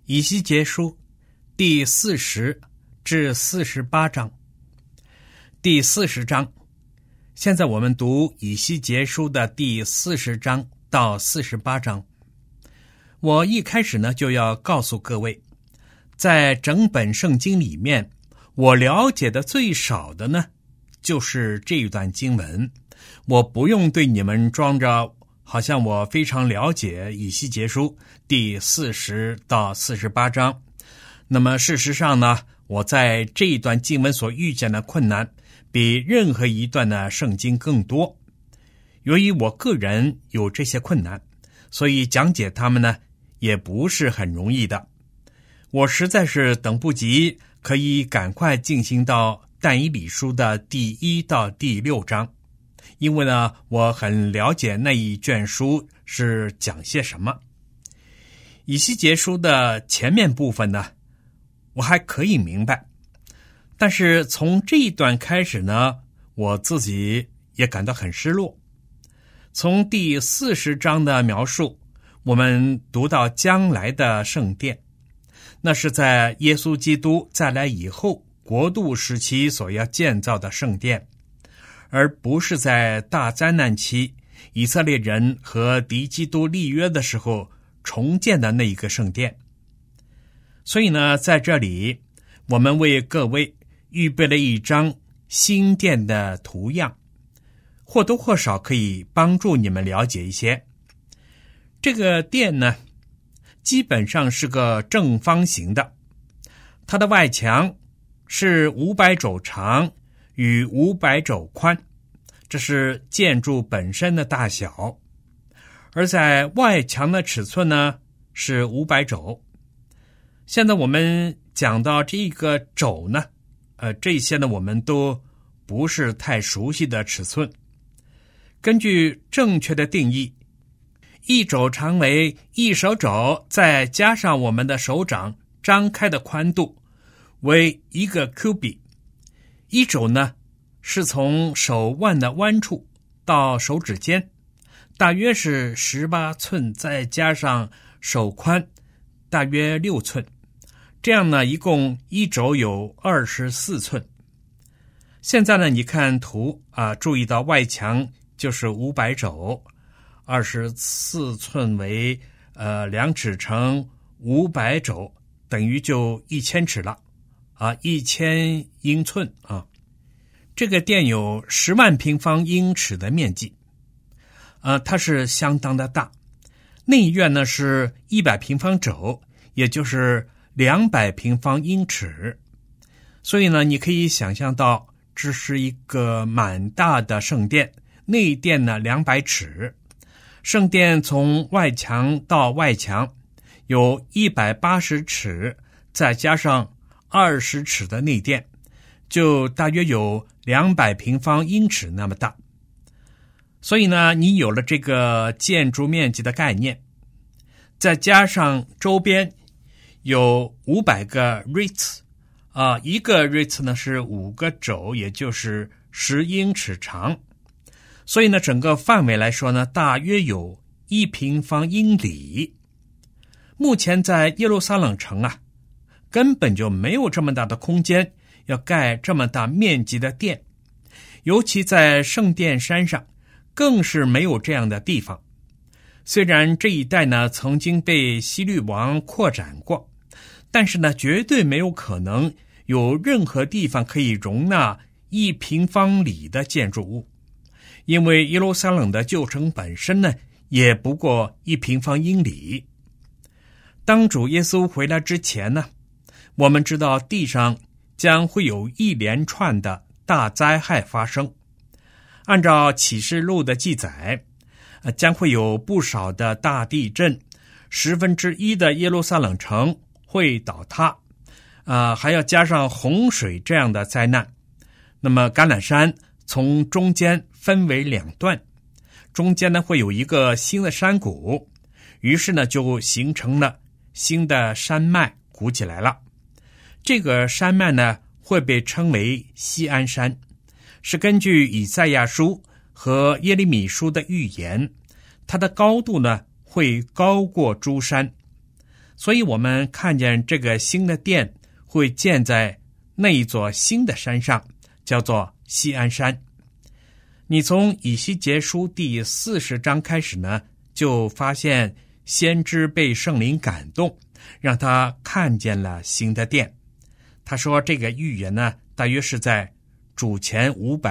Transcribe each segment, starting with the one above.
以西结书第40至48章。第40章，现在我们读以西结书的第40章到48章。我一开始呢，就要告诉各位，在整本圣经里面，我了解的最少的呢，就是这一段经文。我不用对你们装着好像我非常了解以西结书第40到48章。那么事实上呢，我在这一段经文所遇见的困难比任何一段的圣经更多。由于我个人有这些困难，所以讲解它们呢也不是很容易的。我实在是等不及可以赶快进行到但以理书的第1到第6章，因为呢我很了解那一卷书是讲些什么。以西结书的前面部分呢，我还可以明白，但是从这一段开始呢，我自己也感到很失落。从第40章的描述，我们读到将来的圣殿，那是在耶稣基督再来以后国度时期所要建造的圣殿，而不是在大灾难期以色列人和敌基督立约的时候重建的那一个圣殿。所以呢，在这里我们为各位预备了一张新殿的图样，或多或少可以帮助你们了解一些。这个殿呢，基本上是个正方形的，它的外墙是500肘长与500肘宽，这是建筑本身的大小。而在外墙的尺寸呢是500肘。现在我们讲到这个肘呢，这些呢我们都不是太熟悉的尺寸。根据正确的定义，1肘长为1手肘，再加上我们的手掌张开的宽度为1个 cubit。1肘呢是从手腕的弯处到手指尖，大约是18寸，再加上手宽大约6寸，这样呢一共1肘有24寸。现在呢你看图注意到外墙就是500肘，24寸为2尺乘500肘，等于就1000尺了，1000英寸啊。这个殿有10万平方英尺的面积，它是相当的大。内院呢是100平方肘，也就是200平方英尺。所以呢，你可以想象到这是一个蛮大的圣殿，内殿呢200尺。圣殿从外墙到外墙有180尺，再加上20尺的内殿，就大约有200平方英尺那么大。所以呢，你有了这个建筑面积的概念，再加上周边有500个 rits，一个 rits 呢是5个肘，也就是10英尺长。所以呢，整个范围来说呢，大约有1平方英里。目前在耶路撒冷城根本就没有这么大的空间要盖这么大面积的殿，尤其在圣殿山上更是没有这样的地方。虽然这一带呢曾经被希律王扩展过，但是呢绝对没有可能有任何地方可以容纳1平方里的建筑物，因为耶路撒冷的旧城本身呢也不过1平方英里。当主耶稣回来之前呢，我们知道地上将会有一连串的大灾害发生。按照启示录的记载，将会有不少的大地震，1/10的耶路撒冷城会倒塌，还要加上洪水这样的灾难。那么橄榄山从中间分为2段，中间呢会有一个新的山谷，于是呢就形成了新的山脉鼓起来了。这个山脉呢会被称为锡安山，是根据以赛亚书和耶利米书的预言，它的高度呢会高过诸山。 所以我们看见这个新的殿会建在那一座新的山上，叫做锡安山。你从以西结书第40章开始呢，就发现先知被圣灵感动，让他看见了新的殿。他说这个预言呢，大约是在主前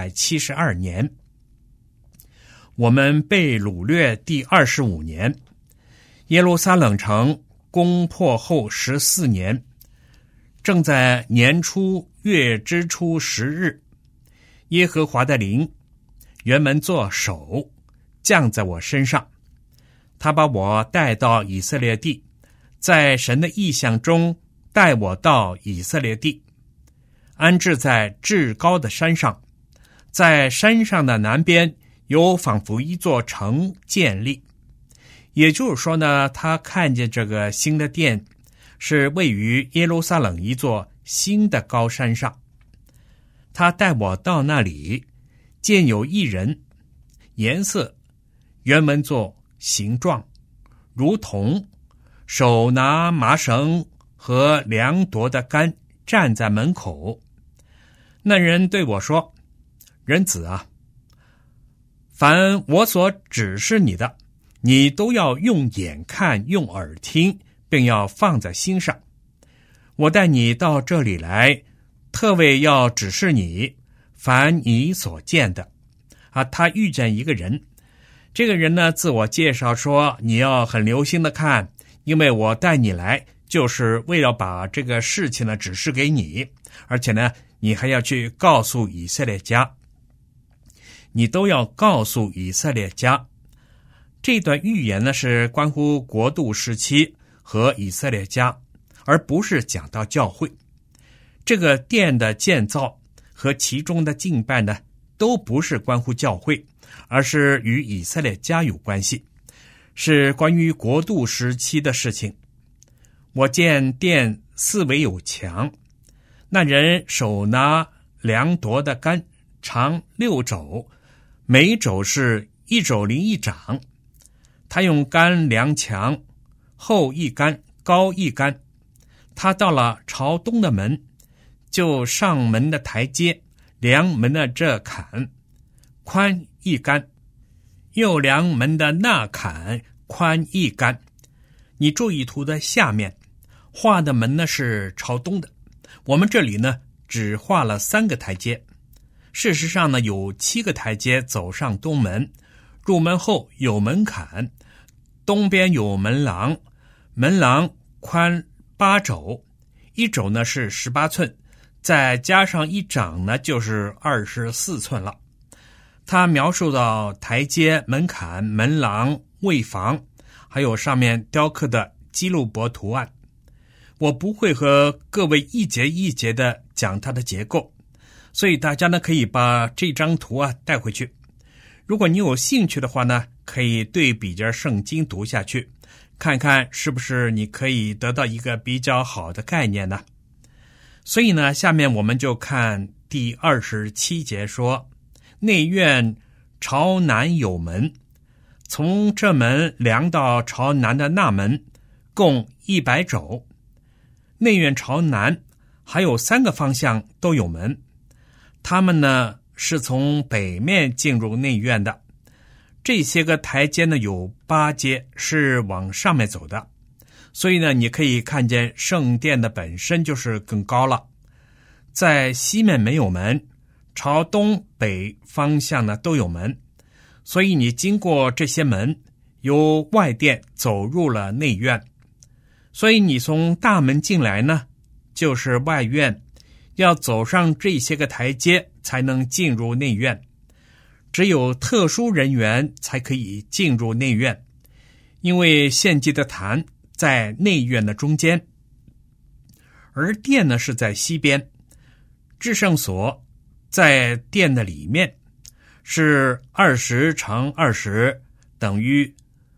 572年。我们被掳掠第25年，耶路撒冷城攻破后14年，正在年初月之初10日，耶和华的灵原门作手降在我身上，他把我带到以色列地，在神的意象中带我到以色列地，安置在至高的山上，在山上的南边有仿佛一座城建立。也就是说呢，他看见这个新的殿是位于耶路撒冷一座新的高山上。他带我到那里，见有一人，颜色原文作形状，如同手拿麻绳和量夺的杆，站在门口。那人对我说：人子啊，凡我所指示你的，你都要用眼看，用耳听，并要放在心上。我带你到这里来，特为要指示你凡你所见的。他遇见一个人，这个人呢，自我介绍说，你要很留心的看，因为我带你来就是为了把这个事情呢指示给你，而且呢你还要去告诉以色列家，你都要告诉以色列家。这段预言呢是关乎国度时期和以色列家，而不是讲到教会。这个殿的建造和其中的敬拜呢，都不是关乎教会，而是与以色列家有关系，是关于国度时期的事情。我见殿四围有墙，那人手拿量夺的杆，长6肘，每肘是1肘零1掌。他用杆量墙，厚1杆，高1杆。他到了朝东的门，就上门的台阶，量门的这坎，宽1杆，又量门的那坎，宽1杆。你注意图的下面画的门呢是朝东的，我们这里呢只画了3个台阶。事实上呢有7个台阶走上东门，入门后有门槛，东边有门廊，门廊宽8肘，1肘呢是18寸，再加上1掌呢就是24寸了。他描述到台阶、门槛、门廊、卫房，还有上面雕刻的基路伯图案。我不会和各位一节一节的讲它的结构，所以大家呢可以把这张图带回去。如果你有兴趣的话呢，可以对比着圣经读下去，看看是不是你可以得到一个比较好的概念呢。所以呢，下面我们就看第27节说，内院朝南有门，从这门量到朝南的那门，共100肘。内院朝南还有3个方向都有门，他们呢是从北面进入内院的。这些个台阶呢有8阶，是往上面走的，所以呢你可以看见圣殿的本身就是更高了。在西面没有门，朝东北方向呢都有门，所以你经过这些门，由外殿走入了内院。所以你从大门进来呢就是外院，要走上这些个台阶才能进入内院。只有特殊人员才可以进入内院，因为献祭的坛在内院的中间，而殿呢是在西边。至圣所在殿的里面，是20乘20，等于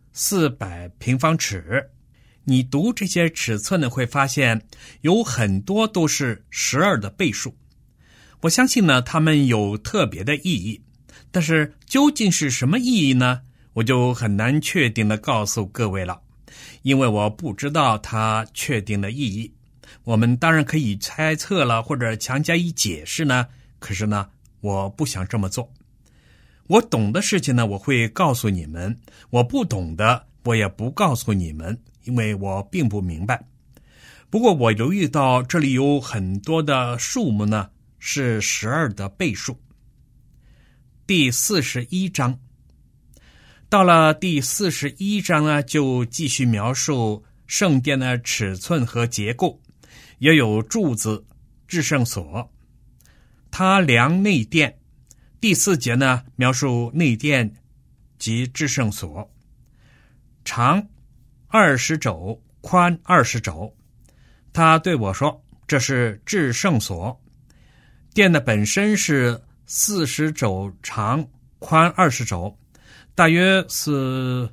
400平方尺。你读这些尺寸呢，会发现有很多都是12的倍数。我相信呢，它们有特别的意义，但是究竟是什么意义呢？我就很难确定的告诉各位了。 因为我不知道它确定的意义。我们当然可以猜测了，或者强加以解释呢，可是呢，我不想这么做。我懂的事情呢，我会告诉你们；我不懂的，我也不告诉你们，因为我并不明白。不过我留意到这里有很多的数目呢，是12的倍数。第41章，到了第41章呢，就继续描述圣殿的尺寸和结构，也有柱子、至圣所。他量内殿。第4节呢，描述内殿及至圣所，长20肘，宽20肘。他对我说，这是至圣所。殿的本身是40肘长，宽20肘，大约是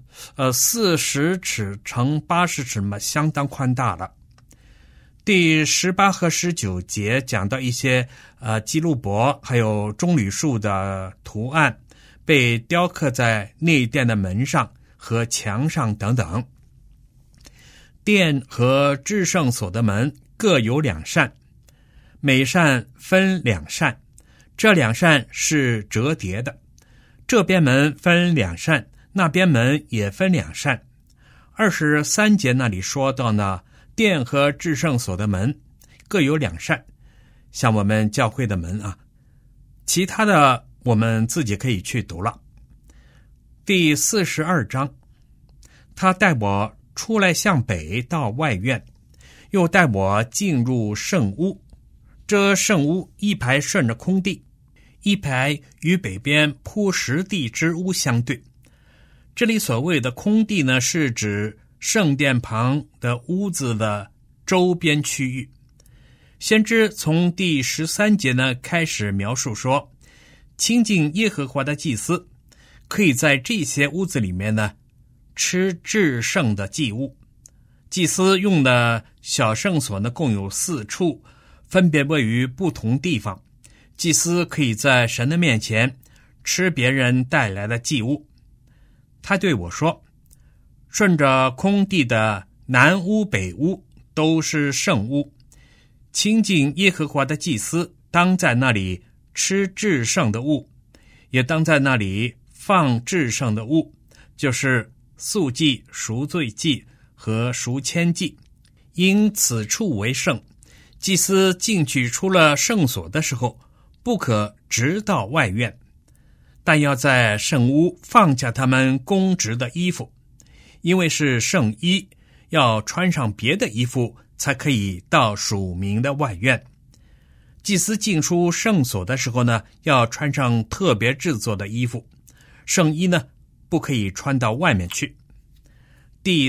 40尺乘80尺嘛，相当宽大了。第18和19节讲到一些基路伯还有棕榈树的图案被雕刻在内殿的门上和墙上等等。殿和至圣所的门各有2扇，每扇分2扇，这2扇是折叠的。这边门分2扇，那边门也分2扇。23节那里说到呢，殿和至圣所的门各有2扇，像我们教会的门啊。其他的我们自己可以去读了。第42章，他带我出来向北到外院，又带我进入圣屋。这圣屋一排顺着空地，一排与北边铺石地之屋相对。这里所谓的空地呢，是指圣殿旁的屋子的周边区域。先知从第13节呢开始描述说，亲近耶和华的祭司可以在这些屋子里面呢吃至圣的祭物。祭司用的小圣所呢共有4处，分别位于不同地方。祭司可以在神的面前吃别人带来的祭物。他对我说，顺着空地的南屋北屋都是圣屋，亲近耶和华的祭司当在那里吃至圣的物，也当在那里放至圣的物，就是素祭、赎罪祭和赎愆祭。因此处为圣，祭司进去出了圣所的时候，不可直到外院，但要在圣屋放下他们公职的衣服，因为是圣衣，要穿上别的衣服才可以到属民的外院。祭司进出圣所的时候呢，要穿上特别制作的衣服，圣衣呢不可以穿到外面去。第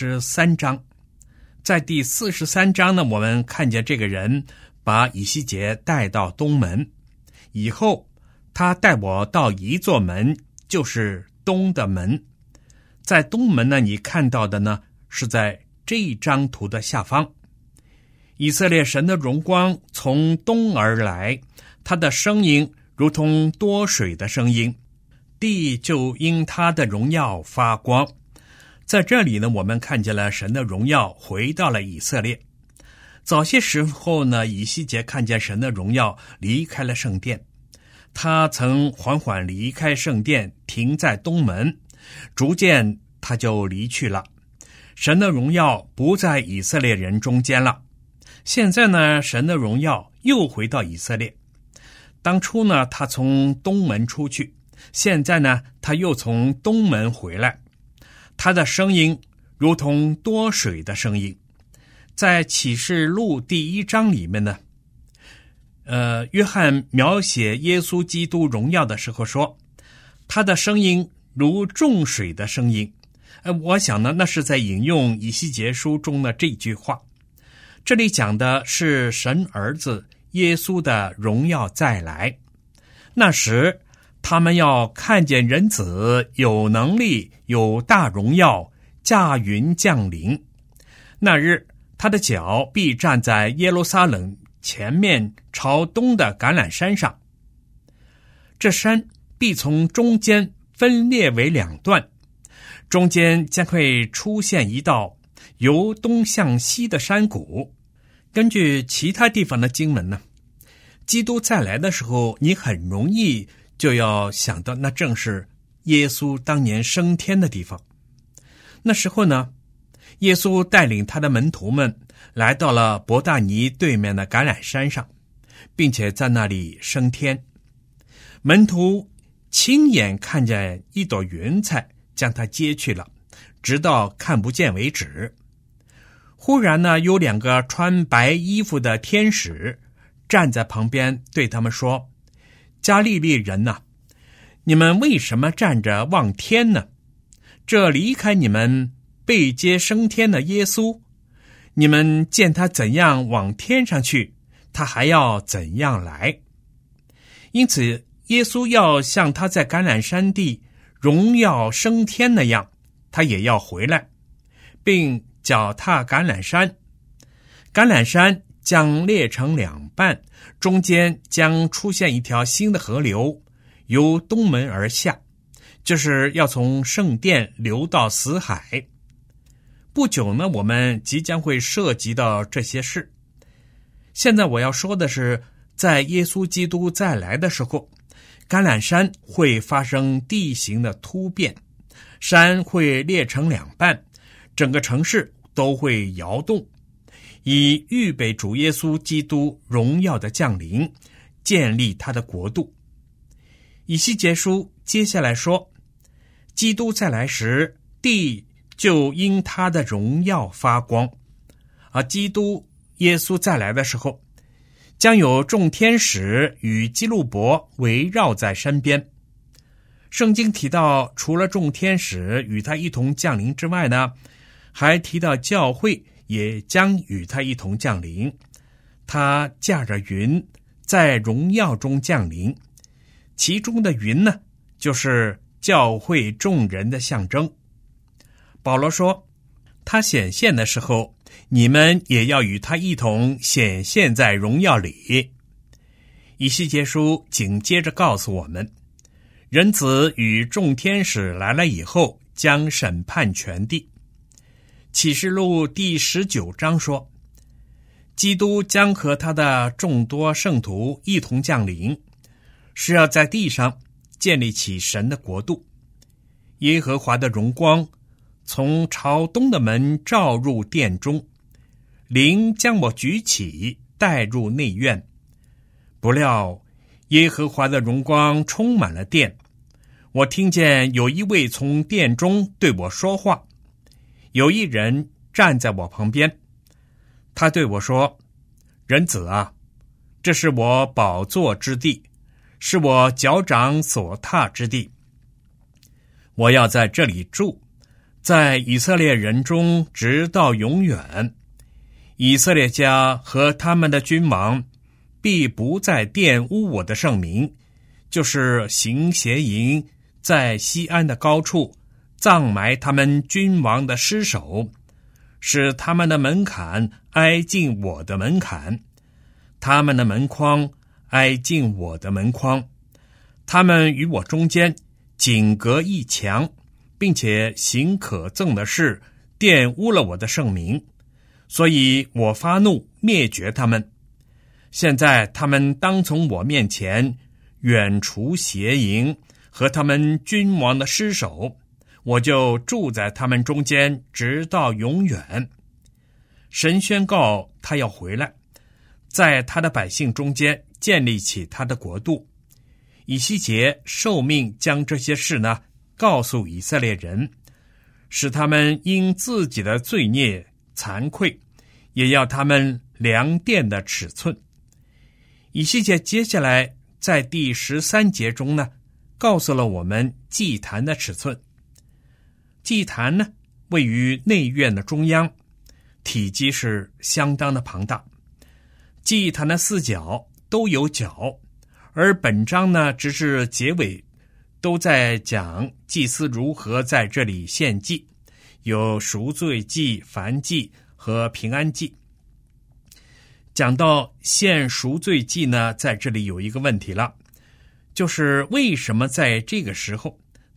43章，在第43章呢，我们看见这个人把以西结带到东门，以后他带我到一座门，就是东的门。在东门呢，你看到的呢是在这一张图的下方。以色列神的荣光从东而来，他的声音如同多水的声音，地就因他的荣耀发光。在这里呢，我们看见了神的荣耀回到了以色列。早些时候呢，以西结看见神的荣耀离开了圣殿，他曾缓缓离开圣殿，停在东门，逐渐他就离去了。神的荣耀不在以色列人中间了。现在呢，神的荣耀又回到以色列。当初呢，他从东门出去，现在呢，他又从东门回来。他的声音如同多水的声音。在启示录第1章里面呢，约翰描写耶稣基督荣耀的时候说，他的声音如众水的声音。我想呢，那是在引用以西结书中的这句话。这里讲的是神儿子耶稣的荣耀再来。那时他们要看见人子有能力有大荣耀，驾云降临。那日他的脚必站在耶路撒冷前面朝东的橄榄山上，这山必从中间分裂为2段， 中间将会出现一道由东向西的山谷。根据其他地方的经文呢，基督再来的时候，你很容易就要想到那正是耶稣当年升天的地方。那时候呢，耶稣带领他的门徒们来到了伯大尼对面的橄榄山上，并且在那里升天。门徒亲眼看见一朵云彩将他接去了，直到看不见为止。忽然呢，有2个穿白衣服的天使站在旁边，对他们说：加利利人哪，你们为什么站着望天呢？这离开你们被接升天的耶稣，你们见他怎样往天上去，他还要怎样来。因此耶稣要像他在橄榄山地荣耀升天那样，他也要回来，并脚踏橄榄山。橄榄山将裂成2半，中间将出现一条新的河流，由东门而下，就是要从圣殿流到死海。不久呢，我们即将会涉及到这些事。现在我要说的是，在耶稣基督再来的时候，橄榄山会发生地形的突变，山会裂成2半，整个城市都会摇动，以预备主耶稣基督荣耀的降临，建立他的国度。以西结书接下来说，基督再来时，地就因他的荣耀发光。基督耶稣再来的时候，将有众天使与基路伯围绕在身边。圣经提到，除了众天使与他一同降临之外呢，还提到教会也将与他一同降临。他驾着云在荣耀中降临，其中的云呢，就是教会众人的象征。保罗说，他显现的时候，你们也要与他一同显现在荣耀里。以西结书紧接着告诉我们，人子与众天使来了以后，将审判全地。启示录第19章说，基督将和他的众多圣徒一同降临，是要在地上建立起神的国度。耶和华的荣光从朝东的门照入殿中，灵将我举起，带入内院。不料耶和华的荣光充满了殿，我听见有一位从殿中对我说话，有一人站在我旁边，他对我说：人子啊，这是我宝座之地，是我脚掌所踏之地。我要在这里住，在以色列人中直到永远。以色列家和他们的君王必不再玷污我的圣名，就是行邪淫，在西安的高处葬埋他们君王的尸首，使他们的门槛挨近我的门槛，他们的门框挨近我的门框。他们与我中间仅隔一墙，并且行可憎的事，玷污了我的圣名，所以我发怒灭绝他们。现在他们当从我面前远除邪淫和他们君王的尸首，我就住在他们中间直到永远。神宣告他要回来，在他的百姓中间建立起他的国度。以西结受命将这些事呢告诉以色列人，使他们因自己的罪孽惭愧，也要他们量殿的尺寸。以西结接下来在第13节中呢，告诉了我们祭坛的尺寸。祭坛呢，位于内院的中央，体积是相当的庞大。祭坛的4角都有角，而本章呢，直至结尾都在讲祭司如何在这里献祭，有赎罪祭、燔祭和平安祭。讲到献赎罪祭呢，在这里有一个问题了，就是为什么在这个时候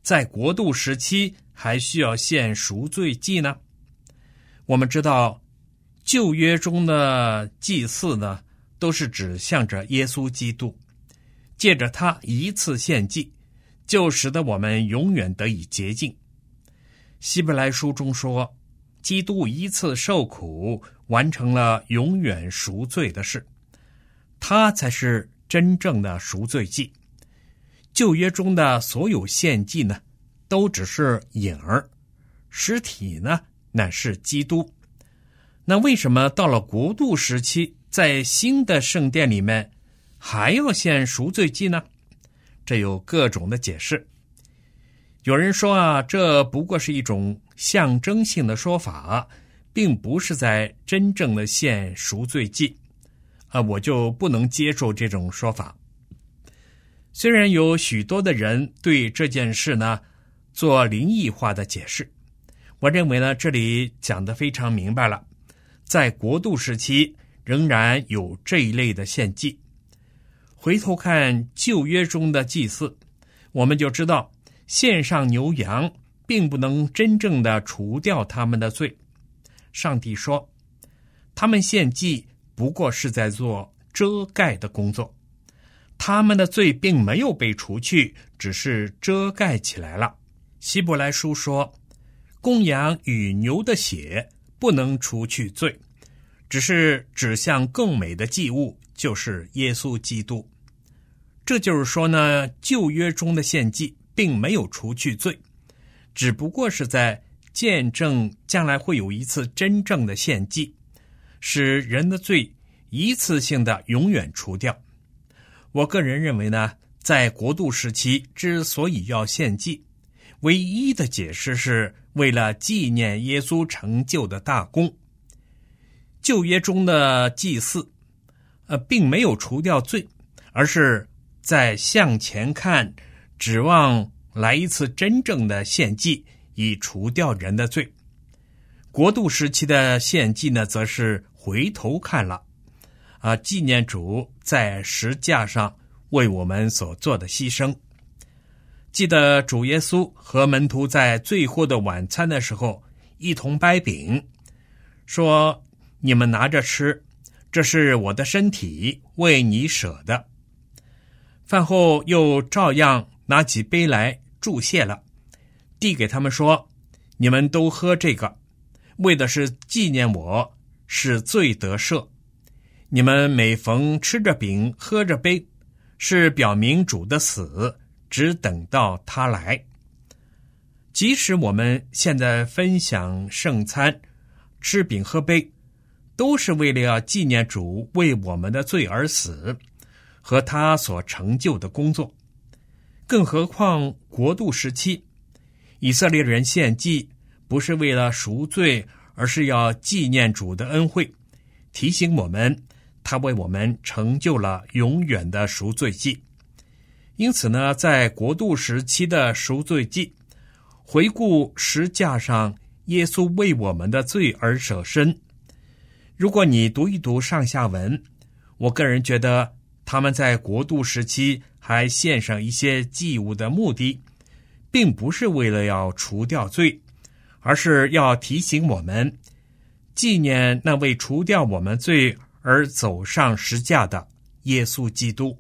在国度时期还需要献赎罪祭呢？我们知道旧约中的祭祀呢，都是指向着耶稣基督，借着他一次献祭，就使得我们永远得以洁净。希伯来书中说，基督一次受苦，完成了永远赎罪的事，他才是真正的赎罪祭。旧约中的所有献祭呢，都只是影儿，实体呢，乃是基督。那为什么到了国度时期，在新的圣殿里面还要献赎罪祭呢？这有各种的解释。有人说这不过是一种象征性的说法，并不是在真正的献赎罪祭。我就不能接受这种说法。虽然有许多的人对这件事呢做灵异化的解释，我认为呢这里讲得非常明白了，在国度时期仍然有这一类的献祭。回头看旧约中的祭祀，我们就知道献上牛羊并不能真正的除掉他们的罪。上帝说，他们献祭不过是在做遮盖的工作，他们的罪并没有被除去，只是遮盖起来了。希伯来书说，公羊与牛的血不能除去罪，只是指向更美的祭物，就是耶稣基督。这就是说呢，旧约中的献祭并没有除去罪，只不过是在见证将来会有一次真正的献祭，使人的罪一次性的永远除掉。我个人认为呢，在国度时期之所以要献祭，唯一的解释是为了纪念耶稣成就的大功。旧约中的祭祀并没有除掉罪，而是在向前看，指望来一次真正的献祭，以除掉人的罪。国度时期的献祭呢，则是回头看了，纪念主在十架上为我们所做的牺牲。记得主耶稣和门徒在最后的晚餐的时候，一同掰饼，说：“你们拿着吃，这是我的身体，为你舍的。”饭后又照样拿起杯来祝谢了，递给他们说：“你们都喝这个，为的是纪念我，使罪得赦。你们每逢吃着饼喝着杯，是表明主的死，只等到他来。”即使我们现在分享圣餐，吃饼喝杯，都是为了要纪念主为我们的罪而死和他所成就的工作。更何况国度时期，以色列人献祭不是为了赎罪，而是要纪念主的恩惠，提醒我们他为我们成就了永远的赎罪祭。因此呢，在国度时期的赎罪祭，回顾十架上耶稣为我们的罪而舍身。如果你读一读上下文，我个人觉得他们在国度时期还献上一些祭物的目的，并不是为了要除掉罪，而是要提醒我们纪念那位除掉我们罪而走上十架的耶稣基督。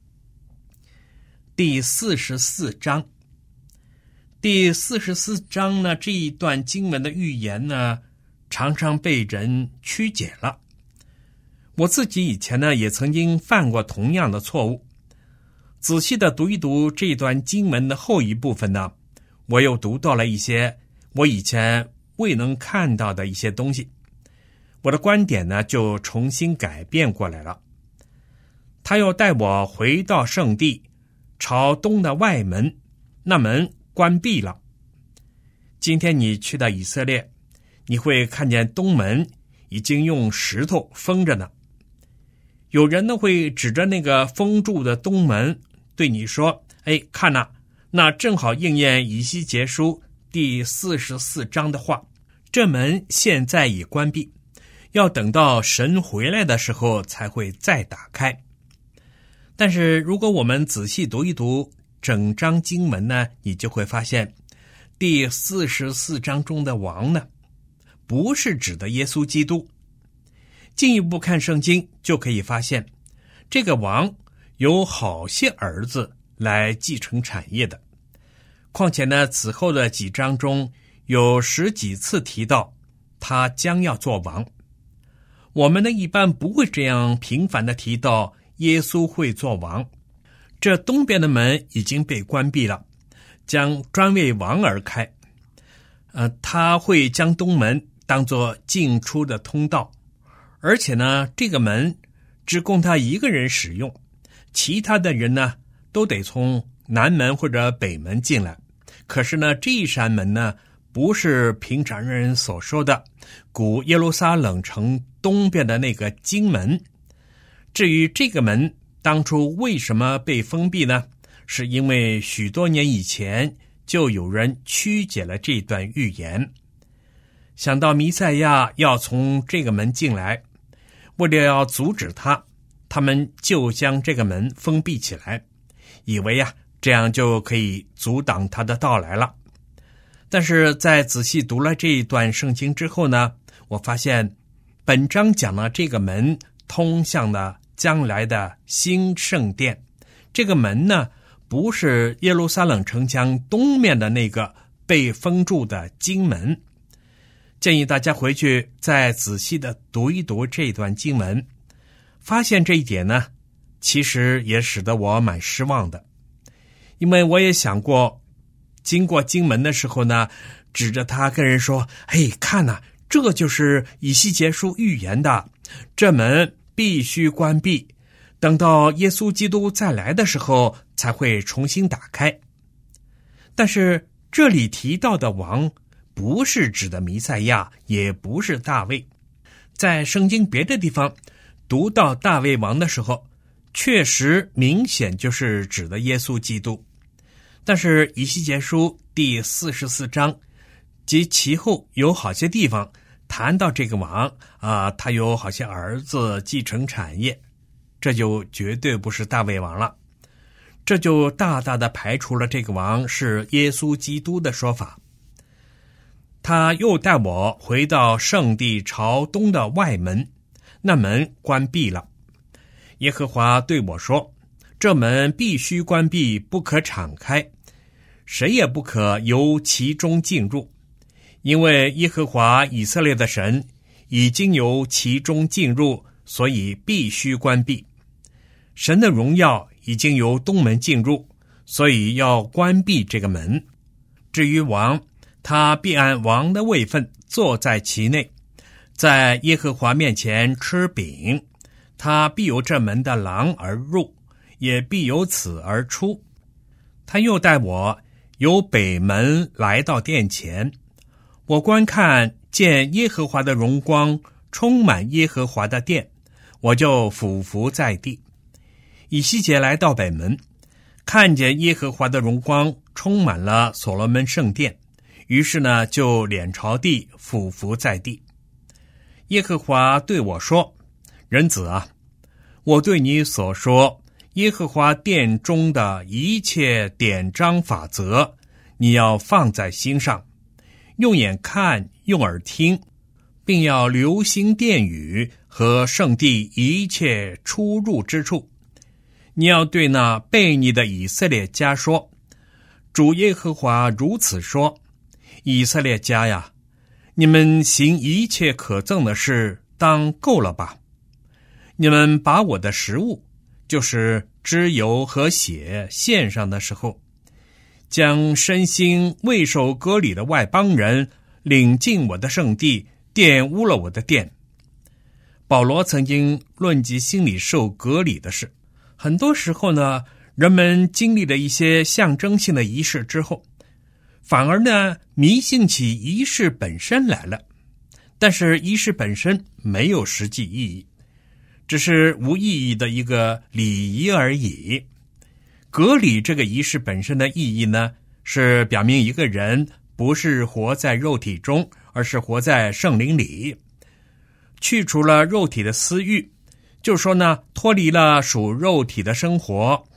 第44章，第44章呢，这一段经文的预言呢，常常被人曲解了。我自己以前呢，也曾经犯过同样的错误。仔细的读一读这段经文的后一部分呢，我又读到了一些我以前未能看到的一些东西，我的观点呢就重新改变过来了。他又带我回到圣地，朝东的外门，那门关闭了。今天你去到以色列，你会看见东门已经用石头封着呢。有人呢会指着那个封住的东门对你说：“哎，看哪，那正好应验以西结书第44章的话，这门现在已关闭，要等到神回来的时候才会再打开。”但是如果我们仔细读一读整章经文呢，你就会发现第44章中的王呢，不是指的耶稣基督。进一步看圣经，就可以发现这个王有好些儿子来继承产业的。况且呢，此后的几章中有10几次提到他将要做王。我们呢，一般不会这样频繁的提到耶稣会做王。这东边的门已经被关闭了，将专为王而开。他会将东门当作进出的通道，而且呢，这个门只供他一个人使用，其他的人呢都得从南门或者北门进来。可是呢，这一扇门呢，不是平常人所说的古耶路撒冷城东边的那个京门。至于这个门当初为什么被封闭呢？是因为许多年以前就有人曲解了这段预言，想到弥赛亚要从这个门进来，为了要阻止他们就将这个门封闭起来，以为这样就可以阻挡他的到来了。但是在仔细读了这一段圣经之后呢，我发现本章讲了这个门通向了将来的新圣殿。这个门呢，不是耶路撒冷城墙东面的那个被封住的经门。建议大家回去再仔细的读一读这段经文，发现这一点呢，其实也使得我蛮失望的。因为我也想过，经过经门的时候呢，指着他跟人说，嘿，看哪，这就是以西结书预言的，这门必须关闭，等到耶稣基督再来的时候才会重新打开。但是这里提到的王不是指的弥赛亚，也不是大卫。在圣经别的地方读到大卫王的时候，确实明显就是指的耶稣基督。但是以西结书第44章及其后有好些地方谈到这个王他有好些儿子继承产业，这就绝对不是大卫王了。这就大大的排除了这个王是耶稣基督的说法。他又带我回到圣地朝东的外门，那门关闭了。耶和华对我说，这门必须关闭，不可敞开，谁也不可由其中进入，因为耶和华以色列的神已经由其中进入，所以必须关闭。神的荣耀已经由东门进入，所以要关闭这个门。至于王，他必按王的位分坐在其内，在耶和华面前吃饼，他必由这门的廊而入，也必由此而出。他又带我由北门来到殿前，我观看见耶和华的荣光充满耶和华的殿，我就俯伏在地。以西结来到北门，看见耶和华的荣光充满了所罗门圣殿，于是呢，就脸朝地俯伏在地。耶和华对我说，人子啊，我对你所说耶和华殿中的一切典章法则，你要放在心上，用眼看，用耳听，并要留心殿宇和圣地一切出入之处。你要对那悖逆的以色列家说，主耶和华如此说，以色列家呀，你们行一切可憎的事，当够了吧。你们把我的食物，就是脂油和血献上的时候，将身心未受割礼的外邦人领进我的圣地，玷污了我的殿。保罗曾经论及心里受割礼的事。很多时候呢，人们经历了一些象征性的仪式之后，反而呢迷信起仪式本身来了。但是仪式本身没有实际意义，只是无意义的一个礼仪而已。割礼这个仪式本身的意义呢，是表明一个人不是活在肉体中，而是活在圣灵里，去除了肉体的私欲，就说呢，脱离了属肉体的生活，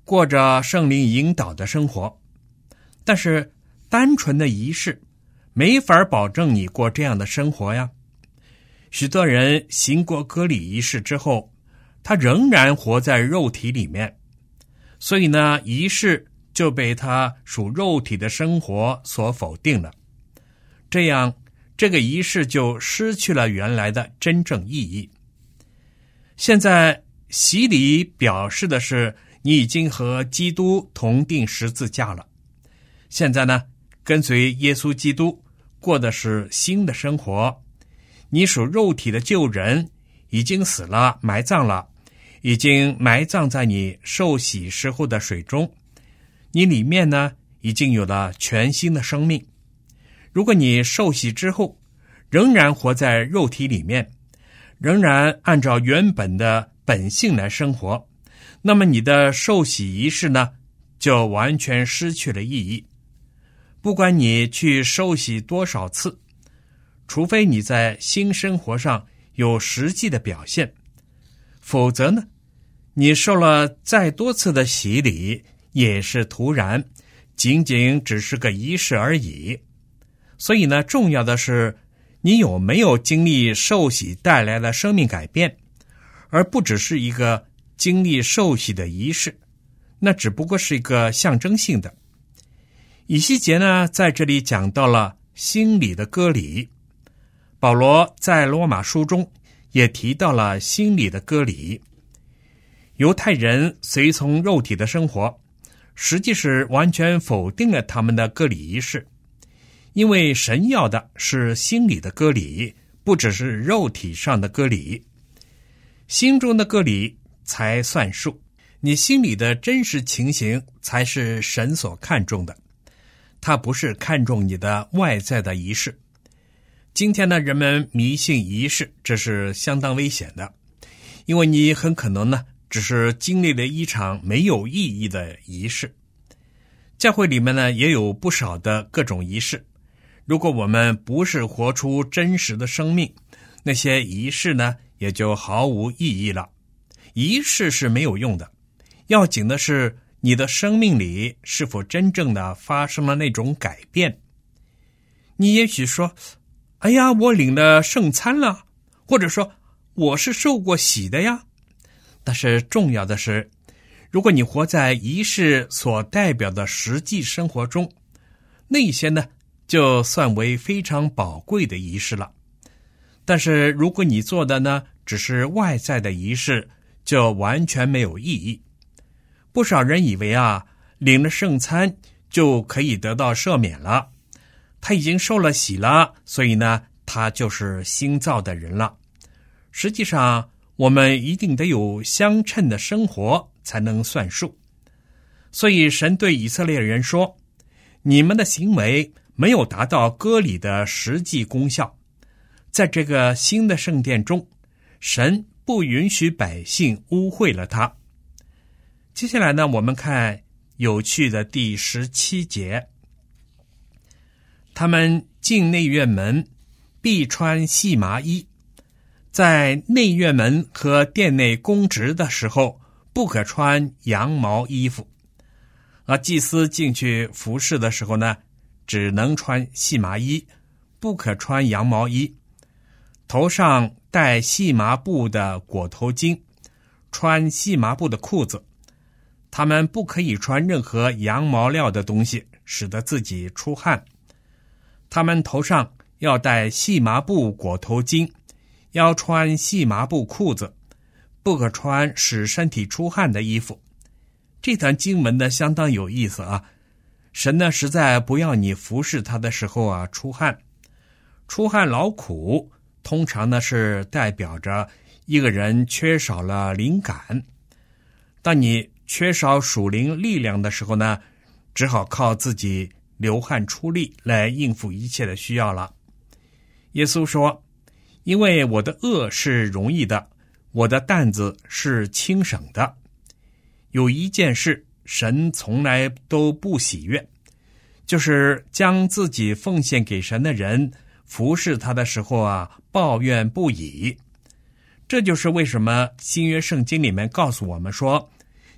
过着圣灵引导的生活。但是单纯的仪式没法保证你过这样的生活呀。许多人行过割礼仪式之后，他仍然活在肉体里面，所以呢，仪式就被他属肉体的生活所否定了。这样，这个仪式就失去了原来的真正意义。现在洗礼表示的是你已经和基督同定十字架了。现在呢，跟随耶稣基督过的是新的生活。你属肉体的旧人已经死了，埋葬了，已经埋葬在你受洗时候的水中。你里面呢，已经有了全新的生命。如果你受洗之后仍然活在肉体里面，仍然按照原本的本性来生活，那么你的受洗仪式呢，就完全失去了意义。不管你去受洗多少次，除非你在新生活上有实际的表现，否则呢，你受了再多次的洗礼也是徒然，仅仅只是个仪式而已。所以呢，重要的是你有没有经历受洗带来的生命改变，而不只是一个经历受洗的仪式，那只不过是一个象征性的。以西结呢，在这里讲到了心里的割礼。保罗在罗马书中也提到了心里的割礼。犹太人随从肉体的生活，实际是完全否定了他们的割礼仪式，因为神要的是心里的割礼，不只是肉体上的割礼。心中的割礼才算数，你心里的真实情形才是神所看重的，他不是看重你的外在的仪式。今天呢，人们迷信仪式，这是相当危险的，因为你很可能呢，只是经历了一场没有意义的仪式。教会里面呢，也有不少的各种仪式，如果我们不是活出真实的生命，那些仪式呢，也就毫无意义了。仪式是没有用的，要紧的是你的生命里是否真正的发生了那种改变。你也许说，哎呀，我领了圣餐了，或者说我是受过洗的呀。但是重要的是，如果你活在仪式所代表的实际生活中，那些呢，就算为非常宝贵的仪式了。但是如果你做的呢，只是外在的仪式，就完全没有意义。不少人以为领了圣餐就可以得到赦免了，他已经受了洗了，所以呢，他就是新造的人了。实际上，我们一定得有相称的生活才能算数。所以神对以色列人说，你们的行为没有达到割礼的实际功效。在这个新的圣殿中，神不允许百姓污秽了他。接下来呢，我们看有趣的第17节。他们进内院门，必穿细麻衣，在内院门和殿内供职的时候，不可穿羊毛衣服。而祭司进去服侍的时候呢，只能穿细麻衣，不可穿羊毛衣。头上戴细麻布的裹头巾，穿细麻布的裤子。他们不可以穿任何羊毛料的东西，使得自己出汗。他们头上要戴细麻布裹头巾，要穿细麻布裤子，不可穿使身体出汗的衣服。这段经文呢，相当有意思啊。神呢，实在不要你服侍他的时候出汗。出汗劳苦，通常呢是代表着一个人缺少了灵感。当你缺少属灵力量的时候呢，只好靠自己流汗出力来应付一切的需要了。耶稣说，因为我的恶是容易的，我的担子是轻省的。有一件事神从来都不喜悦，就是将自己奉献给神的人服侍他的时候抱怨不已。这就是为什么新约圣经里面告诉我们说，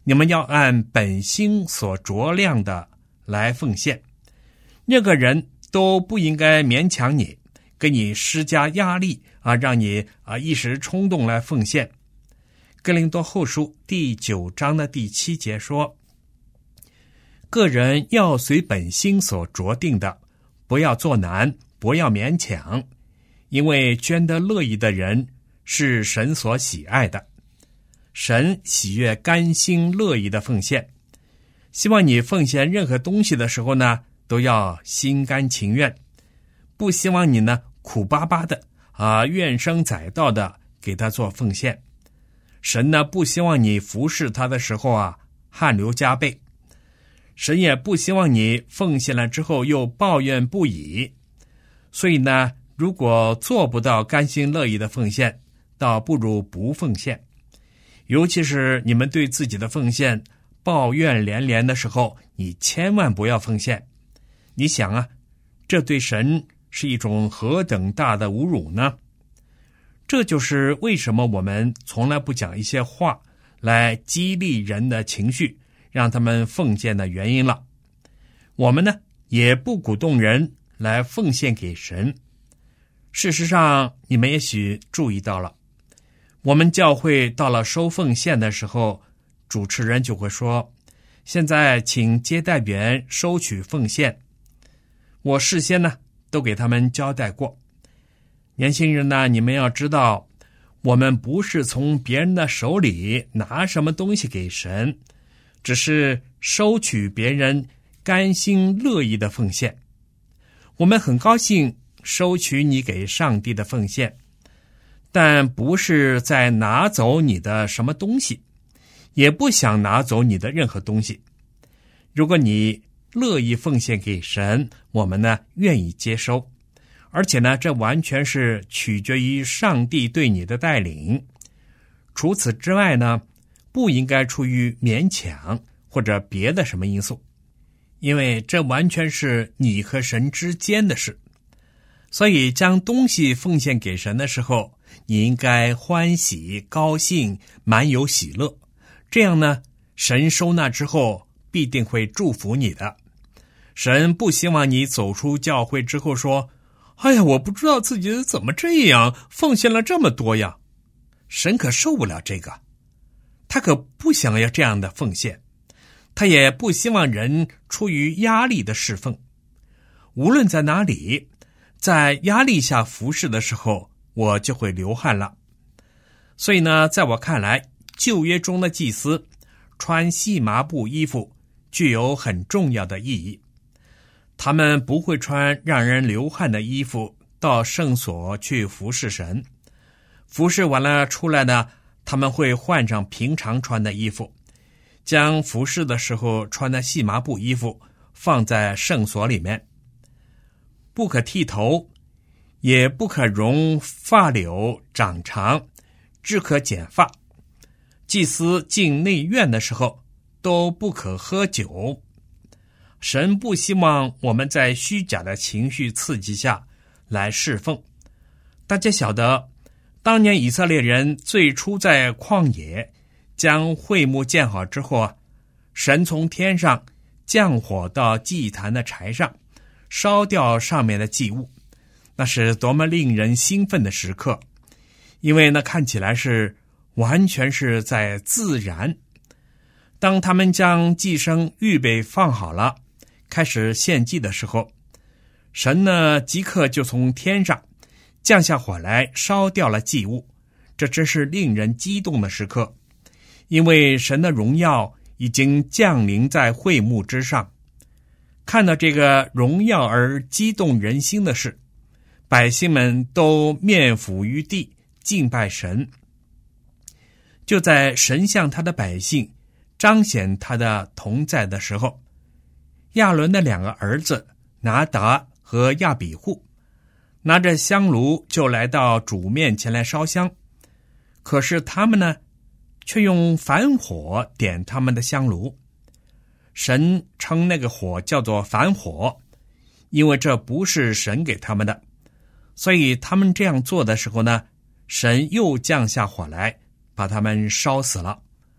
你们要按本心所酌量的来奉献，任何人都不应该勉强你，给你施加压力让你一时冲动来奉献。哥林多后书第9章的第7节说，个人要随本心所酌定的，不要作难，不要勉强，因为捐得乐意的人是神所喜爱的。神喜悦甘心乐意的奉献，希望你奉献任何东西的时候呢，都要心甘情愿，不希望你呢苦巴巴的怨声载道的给他做奉献。神呢不希望你服侍他的时候汗流浃背，神也不希望你奉献了之后又抱怨不已。所以呢，如果做不到甘心乐意的奉献，倒不如不奉献。尤其是你们对自己的奉献抱怨连连的时候，你千万不要奉献。你想这对神是一种何等大的侮辱呢？这就是为什么我们从来不讲一些话来激励人的情绪，让他们奉献的原因了。我们呢，也不鼓动人来奉献给神。事实上，你们也许注意到了，我们教会到了收奉献的时候，主持人就会说，现在请接待员收取奉献。我事先呢都给他们交代过，年轻人呢，你们要知道，我们不是从别人的手里拿什么东西给神，只是收取别人甘心乐意的奉献。我们很高兴收取你给上帝的奉献，但不是在拿走你的什么东西，也不想拿走你的任何东西。如果你乐意奉献给神，我们呢愿意接收，而且呢这完全是取决于上帝对你的带领。除此之外呢，不应该出于勉强或者别的什么因素，因为这完全是你和神之间的事。所以将东西奉献给神的时候，你应该欢喜高兴，满有喜乐，这样呢，神收纳之后必定会祝福你的。神不希望你走出教会之后说，哎呀，我不知道自己怎么这样奉献了这么多呀。神可受不了这个，他可不想要这样的奉献，他也不希望人出于压力的侍奉。无论在哪里，在压力下服侍的时候，我就会流汗了。所以呢，在我看来，旧约中的祭司穿细麻布衣服具有很重要的意义。他们不会穿让人流汗的衣服到圣所去服侍神，服侍完了出来呢，他们会换上平常穿的衣服，将服侍的时候穿的细麻布衣服放在圣所里面。不可剃头，也不可容发绺长长，只可剪发。祭司进内院的时候都不可喝酒。神不希望我们在虚假的情绪刺激下来侍奉。大家晓得，当年以色列人最初在旷野将会幕建好之后神从天上降火到祭坛的柴上，烧掉上面的祭物。那是多么令人兴奋的时刻，因为那看起来是完全是在自然。当他们将祭牲预备放好了，开始献祭的时候，神呢即刻就从天上降下火来，烧掉了祭物。这真是令人激动的时刻，因为神的荣耀已经降临在会幕之上。看到这个荣耀而激动人心的事，百姓们都面伏于地敬拜神。就在神向他的百姓彰显他的同在的时候，亚伦的2个儿子拿达和亚比户拿着香炉就来到主面前来烧香，可是他们呢却用凡火点他们的香炉。神称那个火叫做凡火，因为这不是神给他们的，所以他们这样做的时候呢，神又降下火来把他们烧死了。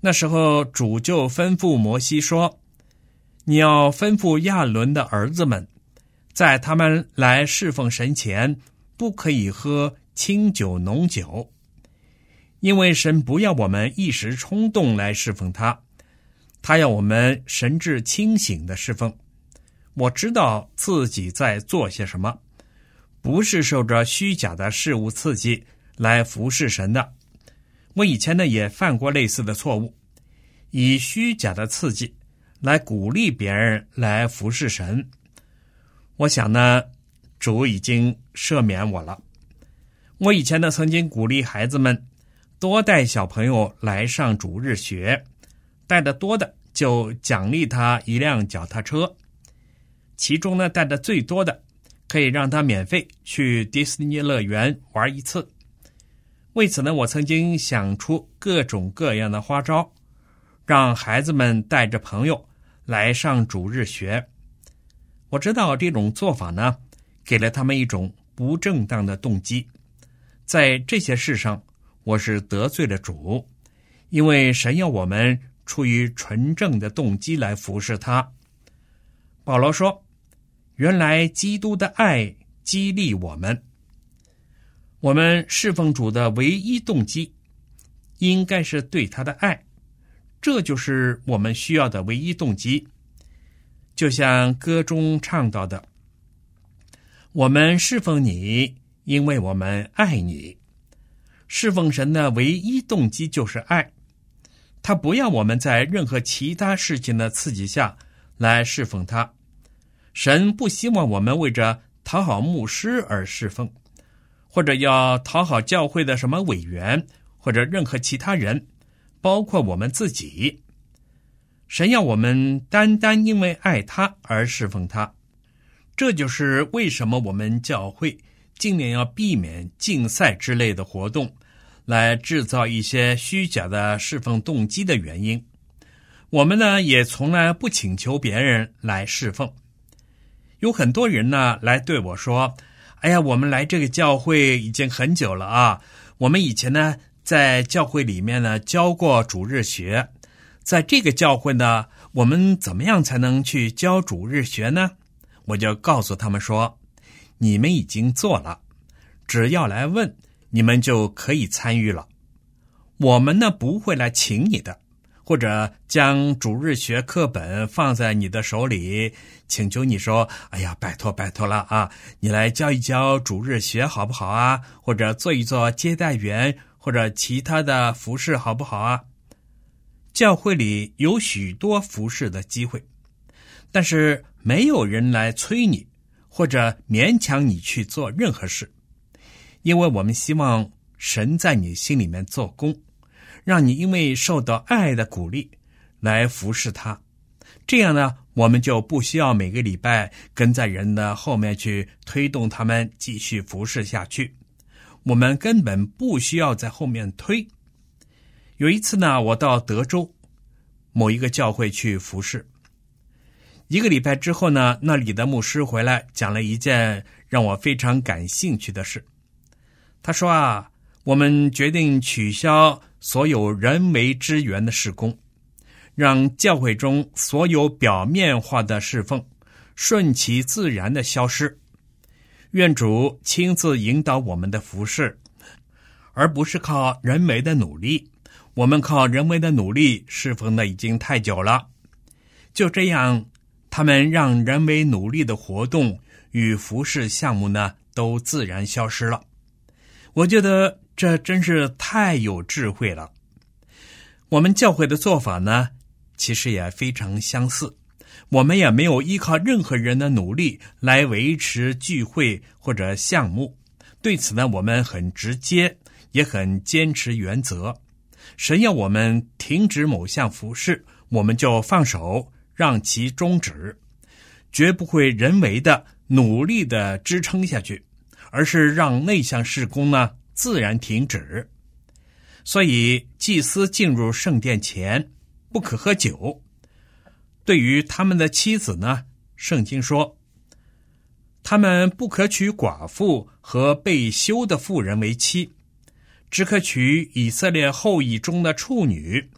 那时候主就吩咐摩西说，你要吩咐亚伦的儿子们，在他们来侍奉神前，不可以喝清酒浓酒，因为神不要我们一时冲动来侍奉他，他要我们神志清醒的侍奉。我知道自己在做些什么，不是受着虚假的事物刺激来服侍神的。我以前呢也犯过类似的错误，以虚假的刺激来鼓励别人来服侍神。我想呢，主已经赦免我了。我以前呢曾经鼓励孩子们多带小朋友来上主日学，带得多的就奖励他一辆脚踏车，其中呢带得最多的可以让他免费去迪士尼乐园玩一次。为此呢，我曾经想出各种各样的花招，让孩子们带着朋友来上主日学。我知道这种做法呢，给了他们一种不正当的动机。在这些事上，我是得罪了主，因为神要我们出于纯正的动机来服侍他。保罗说，原来基督的爱激励我们。我们侍奉主的唯一动机应该是对他的爱，这就是我们需要的唯一动机。就像歌中唱到的，我们侍奉你，因为我们爱你。侍奉神的唯一动机就是爱，他不要我们在任何其他事情的刺激下来侍奉他。神不希望我们为着讨好牧师而侍奉，或者要讨好教会的什么委员，或者任何其他人，包括我们自己。神要我们单单因为爱他而侍奉他。这就是为什么我们教会尽量要避免竞赛之类的活动，来制造一些虚假的侍奉动机的原因。我们呢，也从来不请求别人来侍奉。有很多人呢来对我说，哎呀，我们来这个教会已经很久了啊，我们以前呢在教会里面呢教过主日学，在这个教会呢，我们怎么样才能去教主日学呢？我就告诉他们说，你们已经做了，只要来问，你们就可以参与了。我们呢不会来请你的，或者将主日学课本放在你的手里，请求你说，哎呀，拜托拜托了啊，你来教一教主日学好不好啊？或者做一做接待员，或者其他的服侍好不好啊？教会里有许多服侍的机会，但是没有人来催你，或者勉强你去做任何事，因为我们希望神在你心里面做工，让你因为受到爱的鼓励来服侍他。这样呢，我们就不需要每个礼拜跟在人的后面去推动他们继续服侍下去，我们根本不需要在后面推。有一次呢，我到德州某一个教会去服侍，一个礼拜之后呢，那里的牧师回来讲了一件让我非常感兴趣的事。他说啊，我们决定取消所有人为支援的事工，让教会中所有表面化的侍奉顺其自然的消失。愿主亲自引导我们的服事，而不是靠人为的努力。我们靠人为的努力侍奉的已经太久了。就这样，他们让人为努力的活动与服事项目呢，都自然消失了。我觉得这真是太有智慧了。我们教会的做法呢，其实也非常相似。我们也没有依靠任何人的努力来维持聚会或者项目。对此呢，我们很直接，也很坚持原则。神要我们停止某项服事，我们就放手，让其终止，绝不会人为的努力的支撑下去，而是让那项事工呢自然停止。所以祭司进入圣殿前不可喝酒。对于他们的妻子呢，圣经说，他们不可娶寡妇和被休的妇人为妻，只可娶以色列后裔中的处女，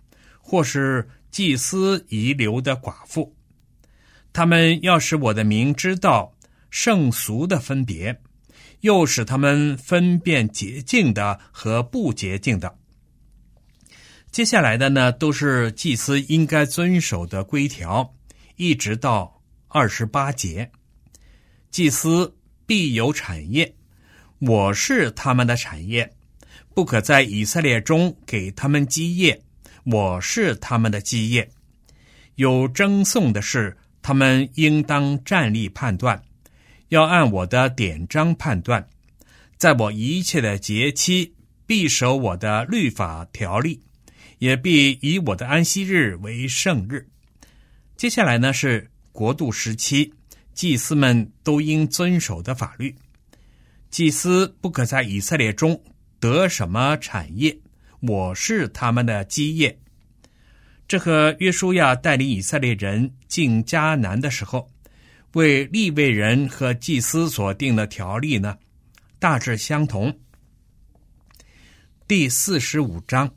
或是祭司遗留的寡妇。他们要使我的民知道圣俗的分别，又使他们分辨洁净的和不洁净的。接下来的呢，都是祭司应该遵守的规条，一直到28节。祭司必有产业，我是他们的产业，不可在以色列中给他们基业，我是他们的基业。有争讼的事，他们应当站立判断，要按我的典章判断。在我一切的节期，必守我的律法条例，也必以我的安息日为圣日。接下来呢，是国度时期，祭司们都应遵守的法律。祭司不可在以色列中得什么产业，我是他们的基业。这和约书亚带领以色列人进迦南的时候，为利未人和祭司所定的条例呢，大致相同。第45章，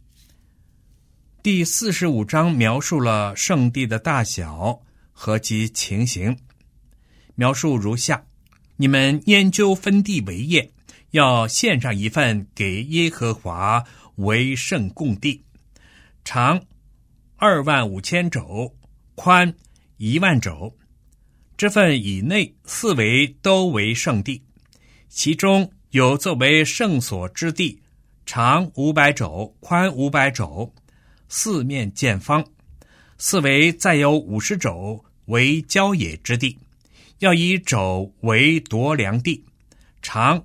第45章描述了圣地的大小和其情形。描述如下：你们研究分地为业，要献上一份给耶和华为圣供地，长25000肘，宽10000肘。这份以内四围都为圣地，其中有作为圣所之地，长500肘，宽500肘，四面见方。四围再有50肘为郊野之地，要以肘为度量地，长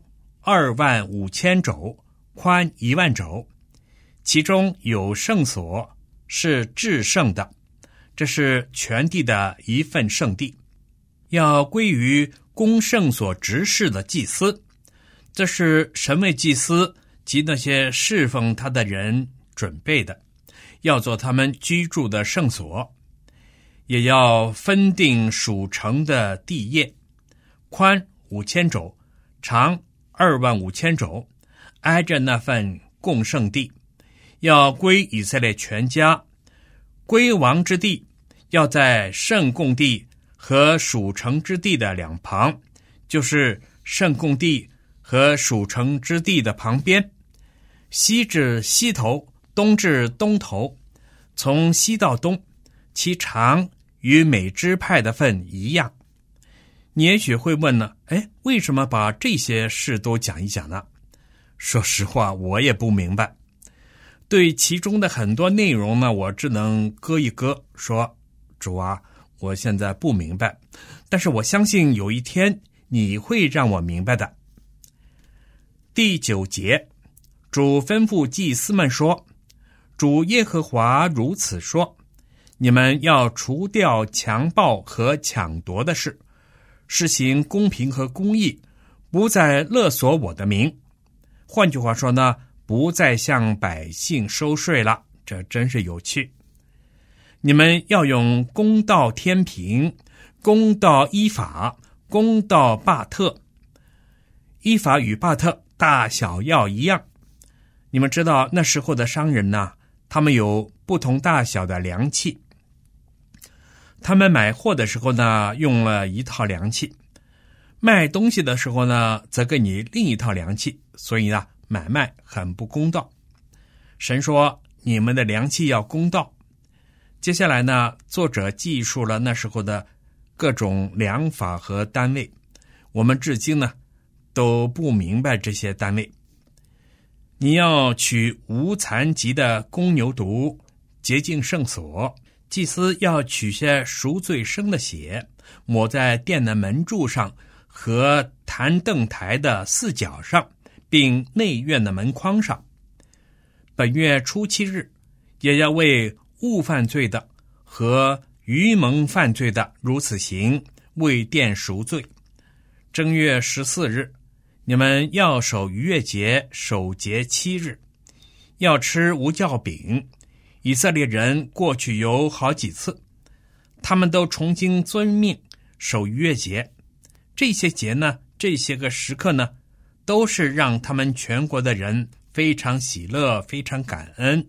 25000肘，宽10000肘。其中有圣所，是至圣的，这是全地的一份圣地，要归于供圣所执事的祭司，这是神为祭司及那些侍奉他的人准备的，要做他们居住的圣所。也要分定属城的地业，宽5000肘，长25000肘，挨着那份供圣地，要归以色列全家。归王之地要在圣供地和属城之地的两旁，就是圣供地和属城之地的旁边，西至西头，东至东头，从西到东，其长与每支派的份一样。你也许会问呢，为什么把这些事都讲一讲呢？说实话，我也不明白。对其中的很多内容呢，我只能搁一搁，说主啊，我现在不明白，但是我相信有一天你会让我明白的。第9节，主吩咐祭司们说，主耶和华如此说，你们要除掉强暴和抢夺的事，施行公平和公义，不再勒索我的名。换句话说呢，不再向百姓收税了，这真是有趣。你们要用公道天平，公道依法，公道巴特。依法与巴特大小要一样。你们知道那时候的商人呢，他们有不同大小的量器。他们买货的时候呢，用了一套量器，卖东西的时候呢，则给你另一套量器，所以呢，买卖很不公道。神说，你们的量器要公道。接下来呢，作者记述了那时候的各种量法和单位，我们至今呢都不明白这些单位。你要取无残疾的公牛犊洁净圣所，祭司要取些赎罪生的血，抹在殿的门柱上和坛凳台的四角上，并内院的门框上。本月初7日，也要为误犯罪的和愚蒙犯罪的如此行，为殿赎罪。正月14日，你们要守逾越节，守节7日，要吃无酵饼。以色列人过去有好几次，他们都重新遵命守逾越节。这些节呢，这些个时刻呢，都是让他们全国的人非常喜乐，非常感恩，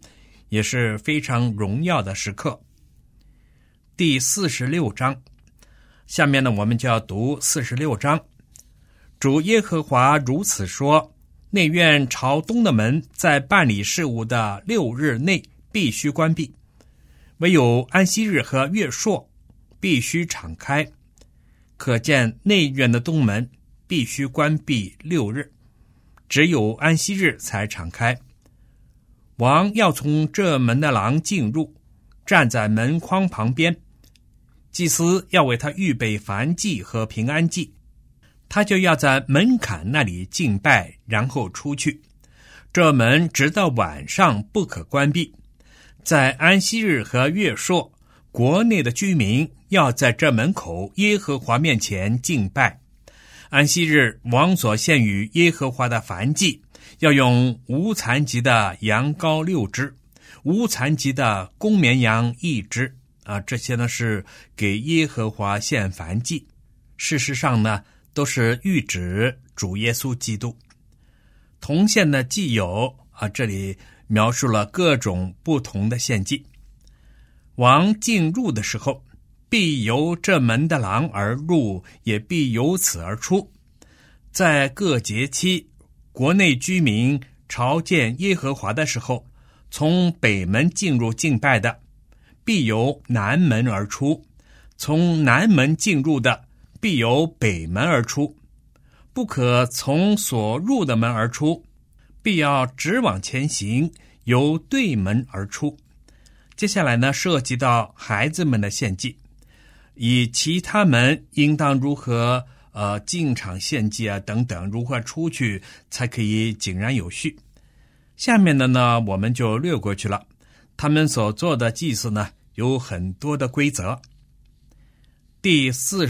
也是非常荣耀的时刻。第46章，下面呢，我们就要读46章。主耶和华如此说：内院朝东的门在办理事务的6日内必须关闭，唯有安息日和月朔必须敞开。可见内院的东门必须关闭6日，只有安息日才敞开。王要从这门的廊进入，站在门框旁边，祭司要为他预备燔祭和平安祭，他就要在门槛那里敬拜，然后出去。这门直到晚上不可关闭。在安息日和月朔，国内的居民要在这门口耶和华面前敬拜。安息日，王所献与耶和华的燔祭，要用无残疾的羊羔6只，无残疾的公绵羊1只。这些呢是给耶和华献燔祭。事实上呢，都是预指主耶稣基督。同献的祭有这里描述了各种不同的献祭。王进入的时候，必由这门的廊而入，也必由此而出。在各节期，国内居民朝见耶和华的时候，从北门进入敬拜的，必由南门而出；从南门进入的，必由北门而出。不可从所入的门而出，必要直往前行，由对门而出。接下来呢，涉及到孩子们的献祭，以其他门应当如何进场献祭等等，如何出去才可以井然有序。下面的呢，我们就略过去了。他们所做的祭祀呢，有很多的规则。第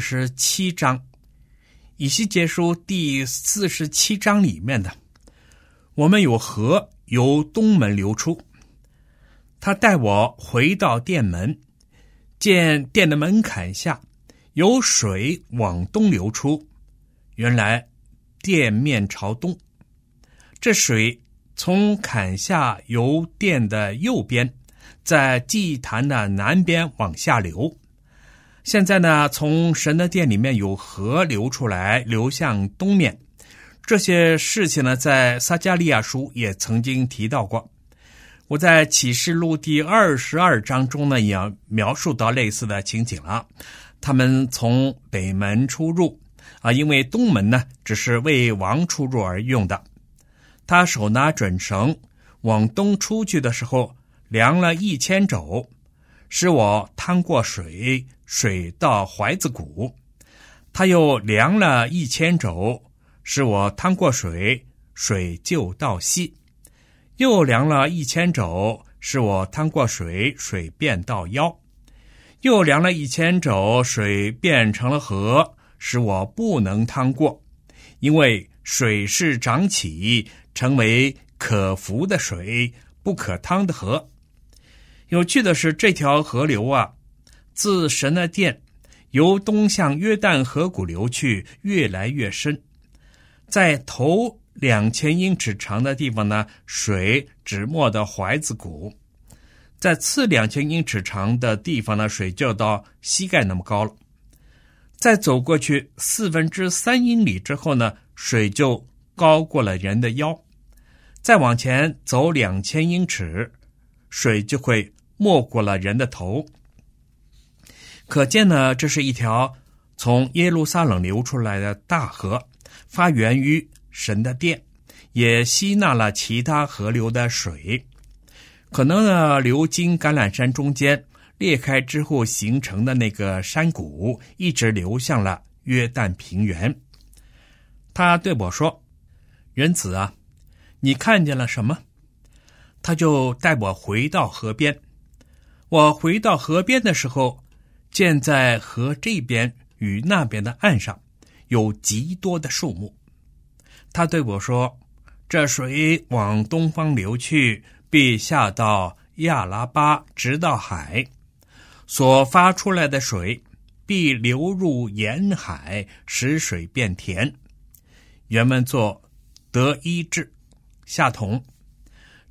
47章，以西结书第47章里面的，我们有河由东门流出，他带我回到殿门，见殿的门槛下有水往东流出，原来殿面朝东，这水从坎下由殿的右边，在祭坛的南边往下流。现在呢，从神的殿里面有河流出来，流向东面。这些事情呢，在撒迦利亚书也曾经提到过。我在启示录第22章中呢，也描述到类似的情景了。他们从北门出入因为东门呢，只是为王出入而用的。他手拿准绳，往东出去的时候，量了1000肘，使我趟过水，水到怀子骨。他又量了1000肘，使我趟过水，水就到膝。又量了1000肘，使我趟过水，水便到腰。又量了1000肘，水变成了河，使我不能趟过，因为水是涨起，成为可服的水，不可趟的河。有趣的是，这条河流自神的殿由东向约旦河谷流去，越来越深。在头2000英尺长的地方呢，水只没到怀子骨；在次2000英尺长的地方呢，水就到膝盖那么高了。再走过去3/4英里之后呢，水就高过了人的腰。再往前走2000英尺，水就会没过了人的头。可见呢，这是一条从耶路撒冷流出来的大河，发源于神的殿，也吸纳了其他河流的水。可能呢，流经橄榄山中间裂开之后形成的那个山谷，一直流向了约旦平原。他对我说：人子你看见了什么？他就带我回到河边。我回到河边的时候，见在河这边与那边的岸上有极多的树木。他对我说：这水往东方流去，必下到亚拉巴，直到海，所发出来的水必流入沿海，使水变甜。原文作得医治，下同。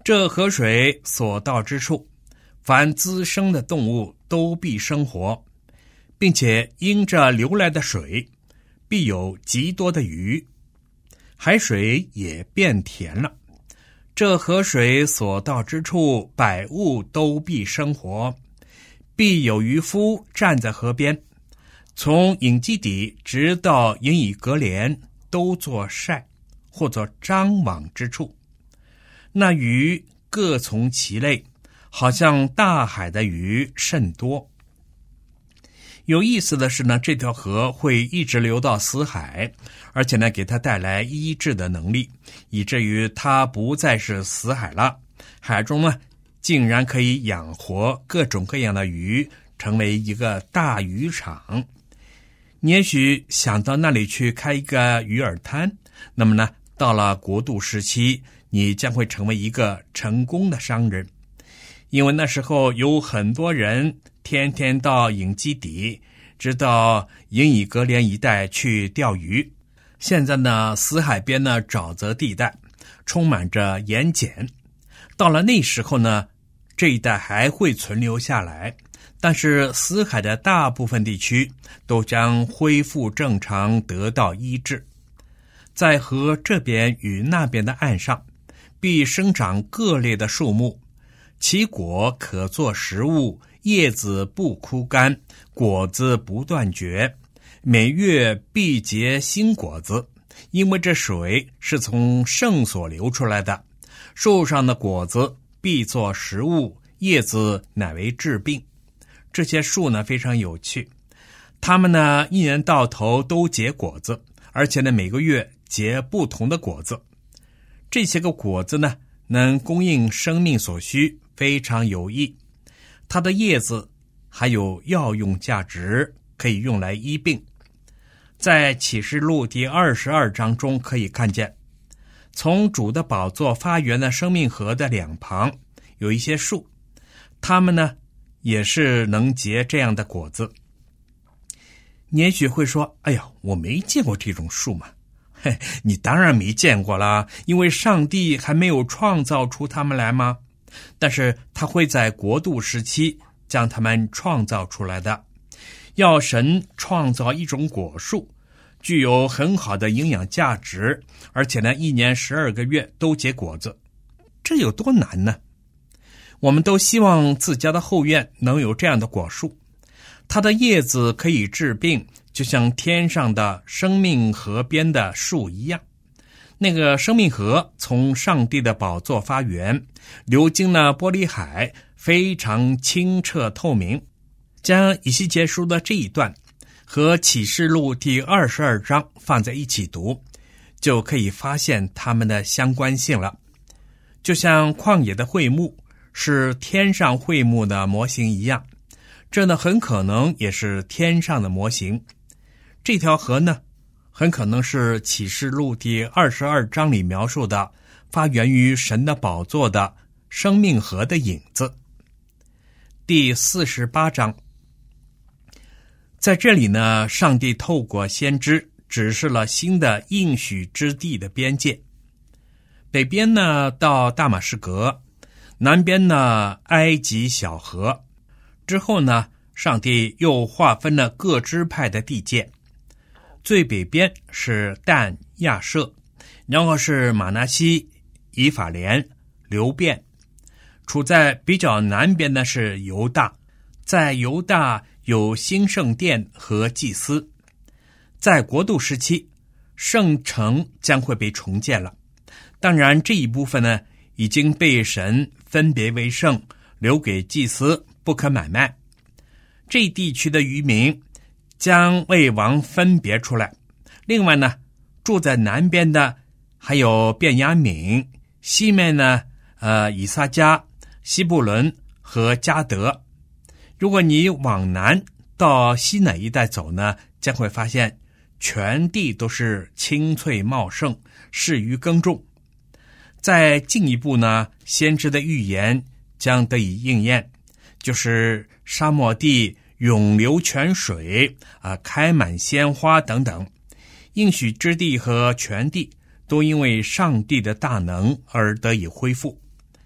这河水所到之处，凡滋生的动物都必生活，并且因着流来的水，必有极多的鱼，海水也变甜了。这河水所到之处，百物都必生活，必有渔夫站在河边，从隐基底直到隐以革莲，都作晒或作张网之处。那鱼各从其类，好像大海的鱼甚多。有意思的是呢，这条河会一直流到死海，而且呢，给它带来医治的能力，以至于它不再是死海了。海中呢，竟然可以养活各种各样的鱼，成为一个大渔场。你也许想到那里去开一个鱼饵摊，那么呢，到了国度时期，你将会成为一个成功的商人，因为那时候有很多人天天到隐基底，直到隐以革莲一带去钓鱼。现在呢，死海边呢沼泽地带充满着盐碱，到了那时候呢，这一带还会存留下来，但是死海的大部分地区都将恢复正常，得到医治。在河这边与那边的岸上，必生长各类的树木，其果可作食物，叶子不枯干，果子不断绝，每月必结新果子，因为这水是从圣所流出来的。树上的果子必作食物，叶子乃为治病。这些树呢非常有趣，它们呢一年到头都结果子，而且呢每个月结不同的果子。这些个果子呢能供应生命所需，非常有益。它的叶子还有药用价值，可以用来医病。在启示录第22章中可以看见，从主的宝座发源的生命河的两旁有一些树，它们呢也是能结这样的果子。你也许会说，哎呀，我没见过这种树嘛。嘿，你当然没见过啦，因为上帝还没有创造出它们来吗？但是他会在国度时期将它们创造出来的。要神创造一种果树，具有很好的营养价值，而且呢一年12个月都结果子，这有多难呢？我们都希望自家的后院能有这样的果树，它的叶子可以治病，就像天上的生命河边的树一样。那个生命河从上帝的宝座发源，流经了玻璃海，非常清澈透明。将以西结书的这一段和启示录第22章放在一起读，就可以发现它们的相关性了。就像旷野的会幕是天上会幕的模型一样，这呢很可能也是天上的模型。这条河呢很可能是启示录第22章里描述的发源于神的宝座的生命河的影子。第48章，在这里呢，上帝透过先知指示了新的应许之地的边界。北边呢到大马士革，南边呢埃及小河。之后呢，上帝又划分了各支派的地界。最北边是但、亚设，然后是马拿西、以法莲、流便。处在比较南边的是犹大，在犹大有新圣殿和祭司。在国度时期，圣城将会被重建了。当然这一部分呢已经被神分别为圣，留给祭司，不可买卖。这地区的渔民将为王分别出来。另外呢，住在南边的还有便雅悯，西面呢以撒迦、西布伦和迦得。如果你往南到西乃一带走呢，将会发现全地都是青翠茂盛，适于耕种。再进一步呢，先知的预言将得以应验，就是沙漠地涌流泉水开满鲜花等等。应许之地和全地都因为上帝的大能而得以恢复。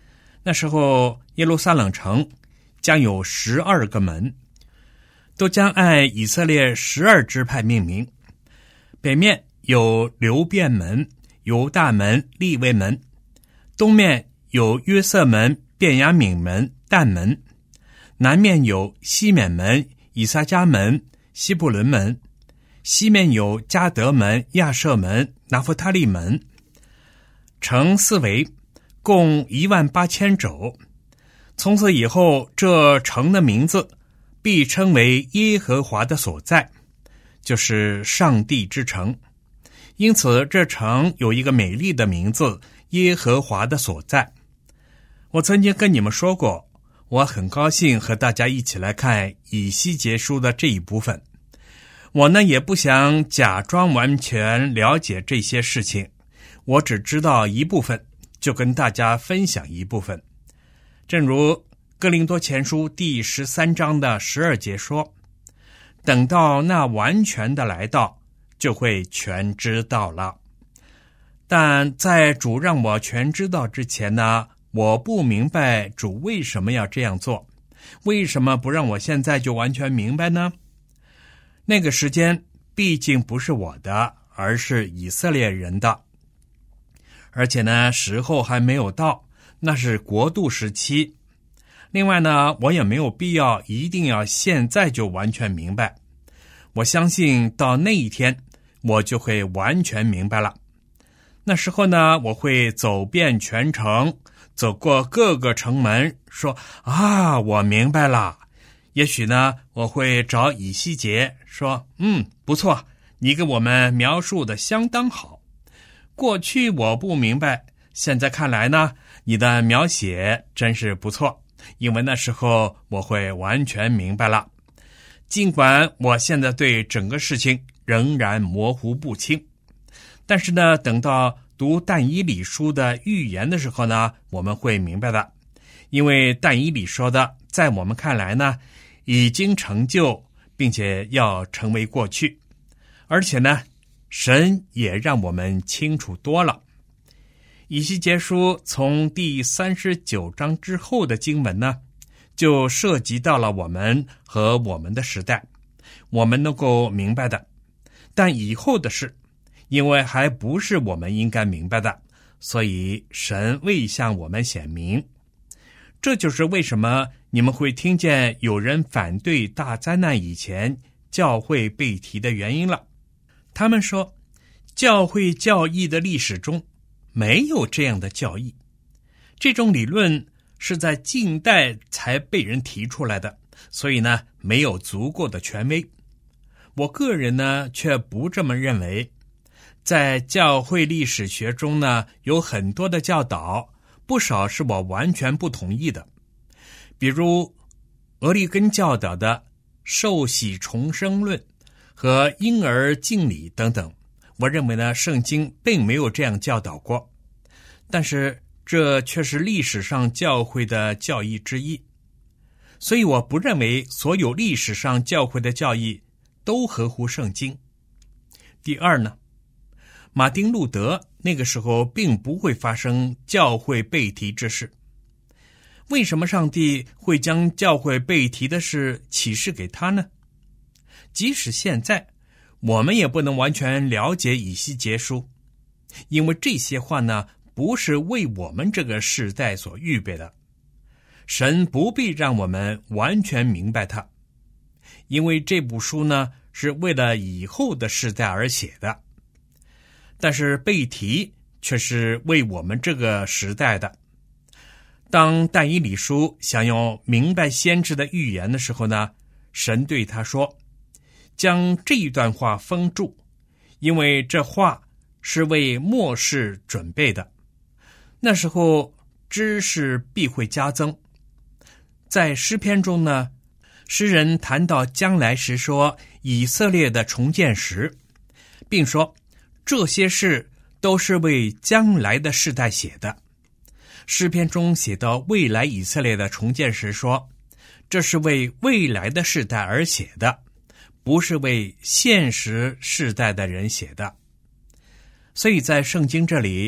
那时候耶路撒冷城将有12个门，都将按以色列12支派命名。北面有流便门、犹大门、利未门，东面有约瑟门、便雅悯门、但门，南面有西缅门、以撒迦门、西布伦门，西面有迦得门、亚设门、拿弗他利门。城四围，共18000肘。从此以后，这城的名字必称为耶和华的所在，就是上帝之城。因此这城有一个美丽的名字，耶和华的所在。我曾经跟你们说过，我很高兴和大家一起来看以西结书的这一部分。我呢也不想假装完全了解这些事情，我只知道一部分，就跟大家分享一部分。正如哥林多前书第13章的12节说，等到那完全的来到，就会全知道了。但在主让我全知道之前呢，我不明白主为什么要这样做，为什么不让我现在就完全明白呢？那个时间毕竟不是我的，而是以色列人的，而且呢时候还没有到，那是国度时期。另外呢，我也没有必要一定要现在就完全明白，我相信到那一天我就会完全明白了。那时候呢，我会走遍全城，走过各个城门，说啊，我明白了。也许呢，我会找以西结说，不错，你给我们描述的相当好。过去我不明白，现在看来呢，你的描写真是不错，因为那时候我会完全明白了。尽管我现在对整个事情仍然模糊不清，但是呢，等到读但以理书的预言的时候呢，我们会明白的。因为但以理说的，在我们看来呢，已经成就，并且要成为过去。而且呢，神也让我们清楚多了。以西结书从第39章之后的经文呢，就涉及到了我们和我们的时代，我们能够明白的。但以后的事，因为还不是我们应该明白的，所以神未向我们显明。这就是为什么你们会听见有人反对大灾难以前教会被提的原因了。他们说，教会教义的历史中没有这样的教义，这种理论是在近代才被人提出来的，所以呢，没有足够的权威。我个人呢，却不这么认为。在教会历史学中呢，有很多的教导，不少是我完全不同意的。比如俄利根教导的受洗重生论和婴儿敬礼等等，我认为呢，圣经并没有这样教导过，但是这却是历史上教会的教义之一。所以我不认为所有历史上教会的教义都合乎圣经。第二呢，马丁路德那个时候并不会发生教会被提之事。为什么上帝会将教会被提的事启示给他呢？即使现在我们也不能完全了解以西结书，因为这些话呢，不是为我们这个世代所预备的。神不必让我们完全明白它，因为这部书呢，是为了以后的世代而写的。但是被提却是为我们这个时代的。当但以理书想要明白先知的预言的时候呢，神对他说，将这一段话封住，因为这话是为末世准备的。那时候知识必会加增。在诗篇中呢，诗人谈到将来时说以色列的重建时，并说这些事都是为将来的世代写的。诗篇中写到未来以色列的重建时说，这是为未来的世代而写的，不是为现实世代的人写的。所以在圣经这里，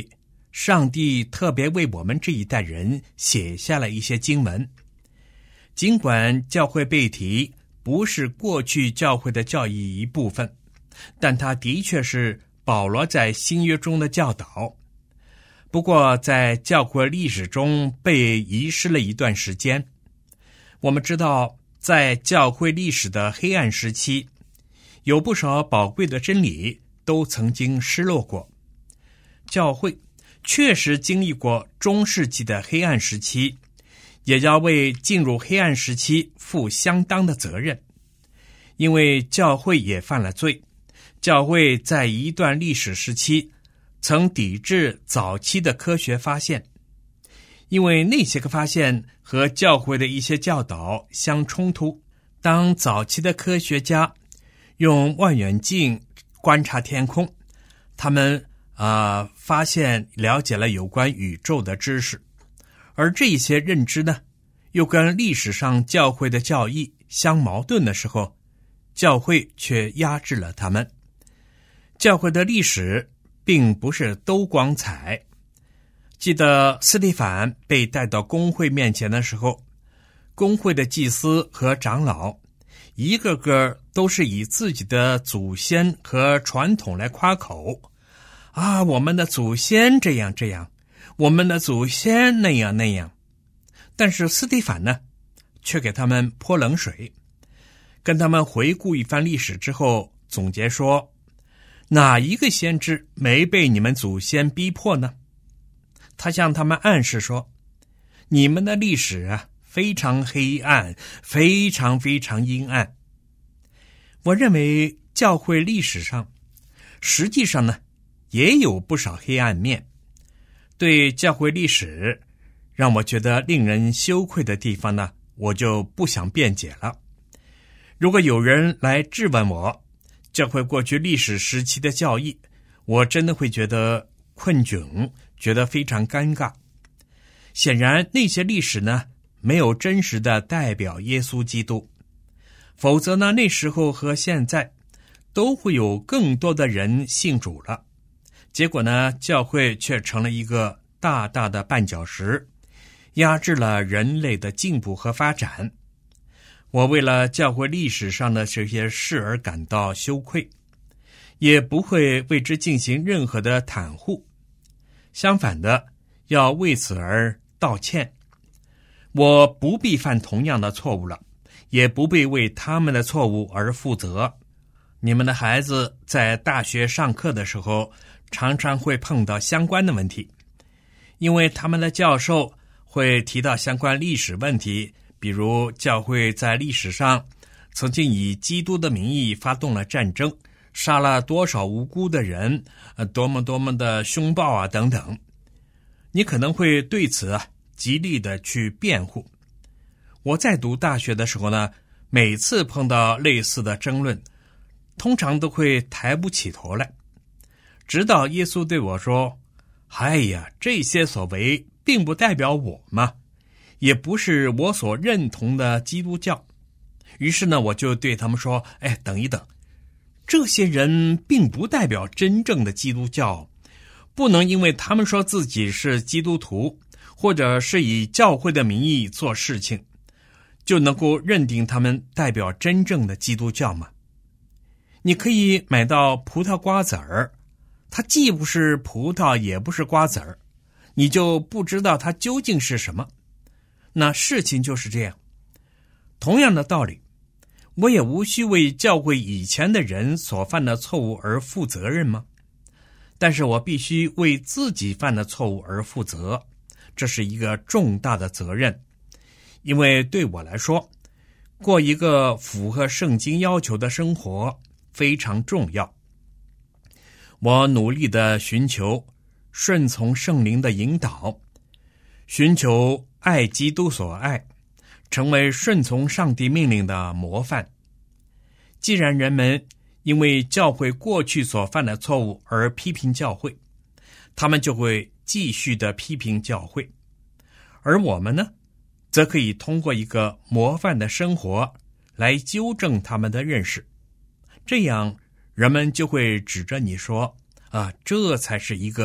上帝特别为我们这一代人写下了一些经文。尽管教会背题不是过去教会的教义一部分，但它的确是保罗在新约中的教导。不过在教会历史中被遗失了一段时间。我们知道，在教会历史的黑暗时期，有不少宝贵的真理都曾经失落过。教会确实经历过中世纪的黑暗时期，也要为进入黑暗时期负相当的责任。因为教会也犯了罪，教会在一段历史时期曾抵制早期的科学发现，因为那些个发现和教会的一些教导相冲突。当早期的科学家用望远镜观察天空，他们发现了解了有关宇宙的知识，而这些认知呢，又跟历史上教会的教义相矛盾的时候，教会却压制了他们。教会的历史并不是都光彩。记得司提反被带到公会面前的时候，公会的祭司和长老一个个都是以自己的祖先和传统来夸口我们的祖先这样这样，我们的祖先那样那样。但是司提反呢，却给他们泼冷水，跟他们回顾一番历史之后，总结说，哪一个先知没被你们祖先逼迫呢？他向他们暗示说，你们的历史非常黑暗，非常非常阴暗。我认为教会历史上实际上呢，也有不少黑暗面。对教会历史让我觉得令人羞愧的地方呢，我就不想辩解了。如果有人来质问我教会过去历史时期的教义，我真的会觉得困窘，觉得非常尴尬。显然那些历史呢，没有真实的代表耶稣基督，否则呢，那时候和现在都会有更多的人信主了。结果呢，教会却成了一个大大的绊脚石，压制了人类的进步和发展。我为了教会历史上的这些事而感到羞愧，也不会为之进行任何的袒护，相反的，要为此而道歉。我不必犯同样的错误了，也不必为他们的错误而负责。你们的孩子在大学上课的时候，常常会碰到相关的问题，因为他们的教授会提到相关历史问题，比如教会在历史上曾经以基督的名义发动了战争，杀了多少无辜的人，多么多么的凶暴等等。你可能会对此极力的去辩护。我在读大学的时候呢，每次碰到类似的争论，通常都会抬不起头来，直到耶稣对我说，哎呀，这些所为并不代表我嘛，也不是我所认同的基督教。于是呢，我就对他们说，等一等，这些人并不代表真正的基督教，不能因为他们说自己是基督徒，或者是以教会的名义做事情，就能够认定他们代表真正的基督教吗？你可以买到葡萄瓜子儿，它既不是葡萄也不是瓜子儿，你就不知道它究竟是什么。那事情就是这样。同样的道理，我也无需为教会以前的人所犯的错误而负责任吗？但是我必须为自己犯的错误而负责，这是一个重大的责任。因为对我来说，过一个符合圣经要求的生活非常重要。我努力地寻求顺从圣灵的引导，寻求爱基督所爱，成为顺从上帝命令的模范。既然人们因为教会过去所犯的错误而批评教会，他们就会继续的批评教会。而我们呢，则可以通过一个模范的生活来纠正他们的认识。这样人们就会指着你说，这才是一个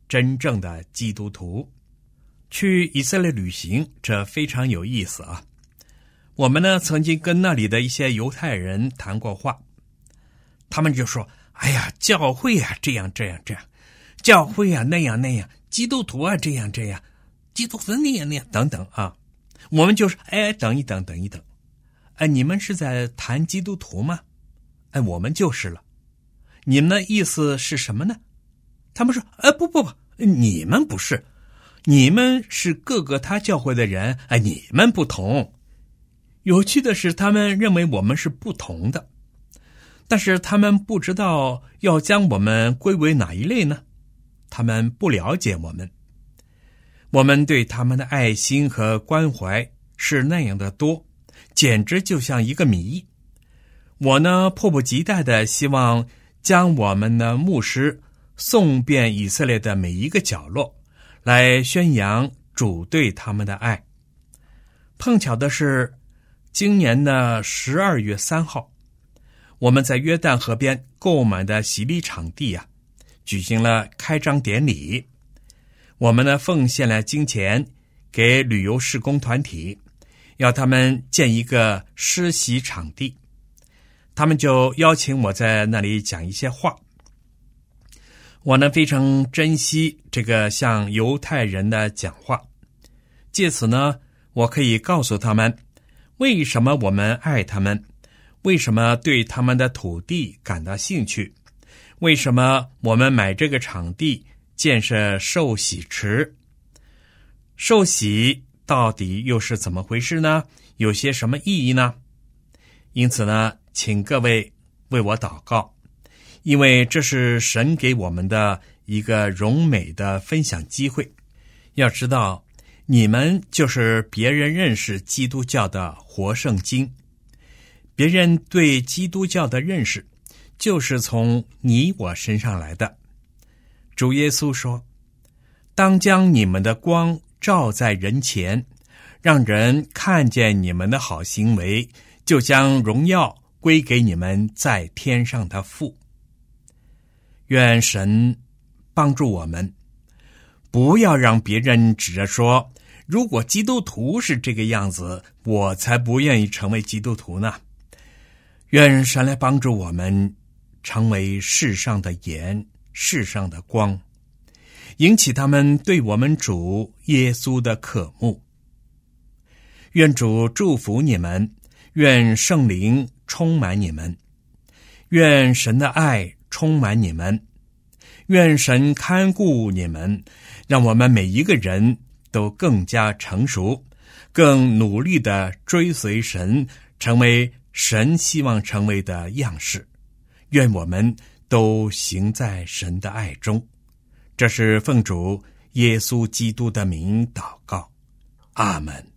真正的基督徒。去以色列旅行，这非常有意思啊。我们呢曾经跟那里的一些犹太人谈过话，他们就说，哎呀，教会啊这样这样这样，教会啊那样那样，基督徒啊这样这样，基督徒那样那样等等啊。我们就说，哎，等一等等一等，哎，你们是在谈基督徒吗？哎，我们就是了。你们的意思是什么呢？他们说，不，你们不是，你们是各个他教会的人，哎，你们不同。有趣的是，他们认为我们是不同的，但是他们不知道要将我们归为哪一类呢？他们不了解我们。我们对他们的爱心和关怀是那样的多，简直就像一个谜。我呢，迫不及待地希望将我们的牧师送遍以色列的每一个角落，来宣扬主对他们的爱。碰巧的是，今年的12月3号，我们在约旦河边购买的洗礼场地啊，举行了开张典礼。我们呢奉献了金钱给旅游事工团体，要他们建一个施洗场地。他们就邀请我在那里讲一些话。我呢非常珍惜这个向犹太人的讲话，借此呢我可以告诉他们为什么我们爱他们，为什么对他们的土地感到兴趣，为什么我们买这个场地建设受洗池。受洗到底又是怎么回事呢？有些什么意义呢？因此呢，请各位为我祷告，因为这是神给我们的一个荣美的分享机会。要知道，你们就是别人认识基督教的活圣经，别人对基督教的认识就是从你我身上来的。主耶稣说，当将你们的光照在人前，让人看见你们的好行为，就将荣耀归给你们在天上的父。愿神帮助我们，不要让别人指着说，如果基督徒是这个样子，我才不愿意成为基督徒呢。愿神来帮助我们成为世上的盐，世上的光，引起他们对我们主耶稣的渴慕。愿主祝福你们，愿圣灵充满你们，愿神的爱充满你们，愿神看顾你们，让我们每一个人都更加成熟，更努力地追随神，成为神希望成为的样式。愿我们都行在神的爱中。这是奉主耶稣基督的名祷告，阿们。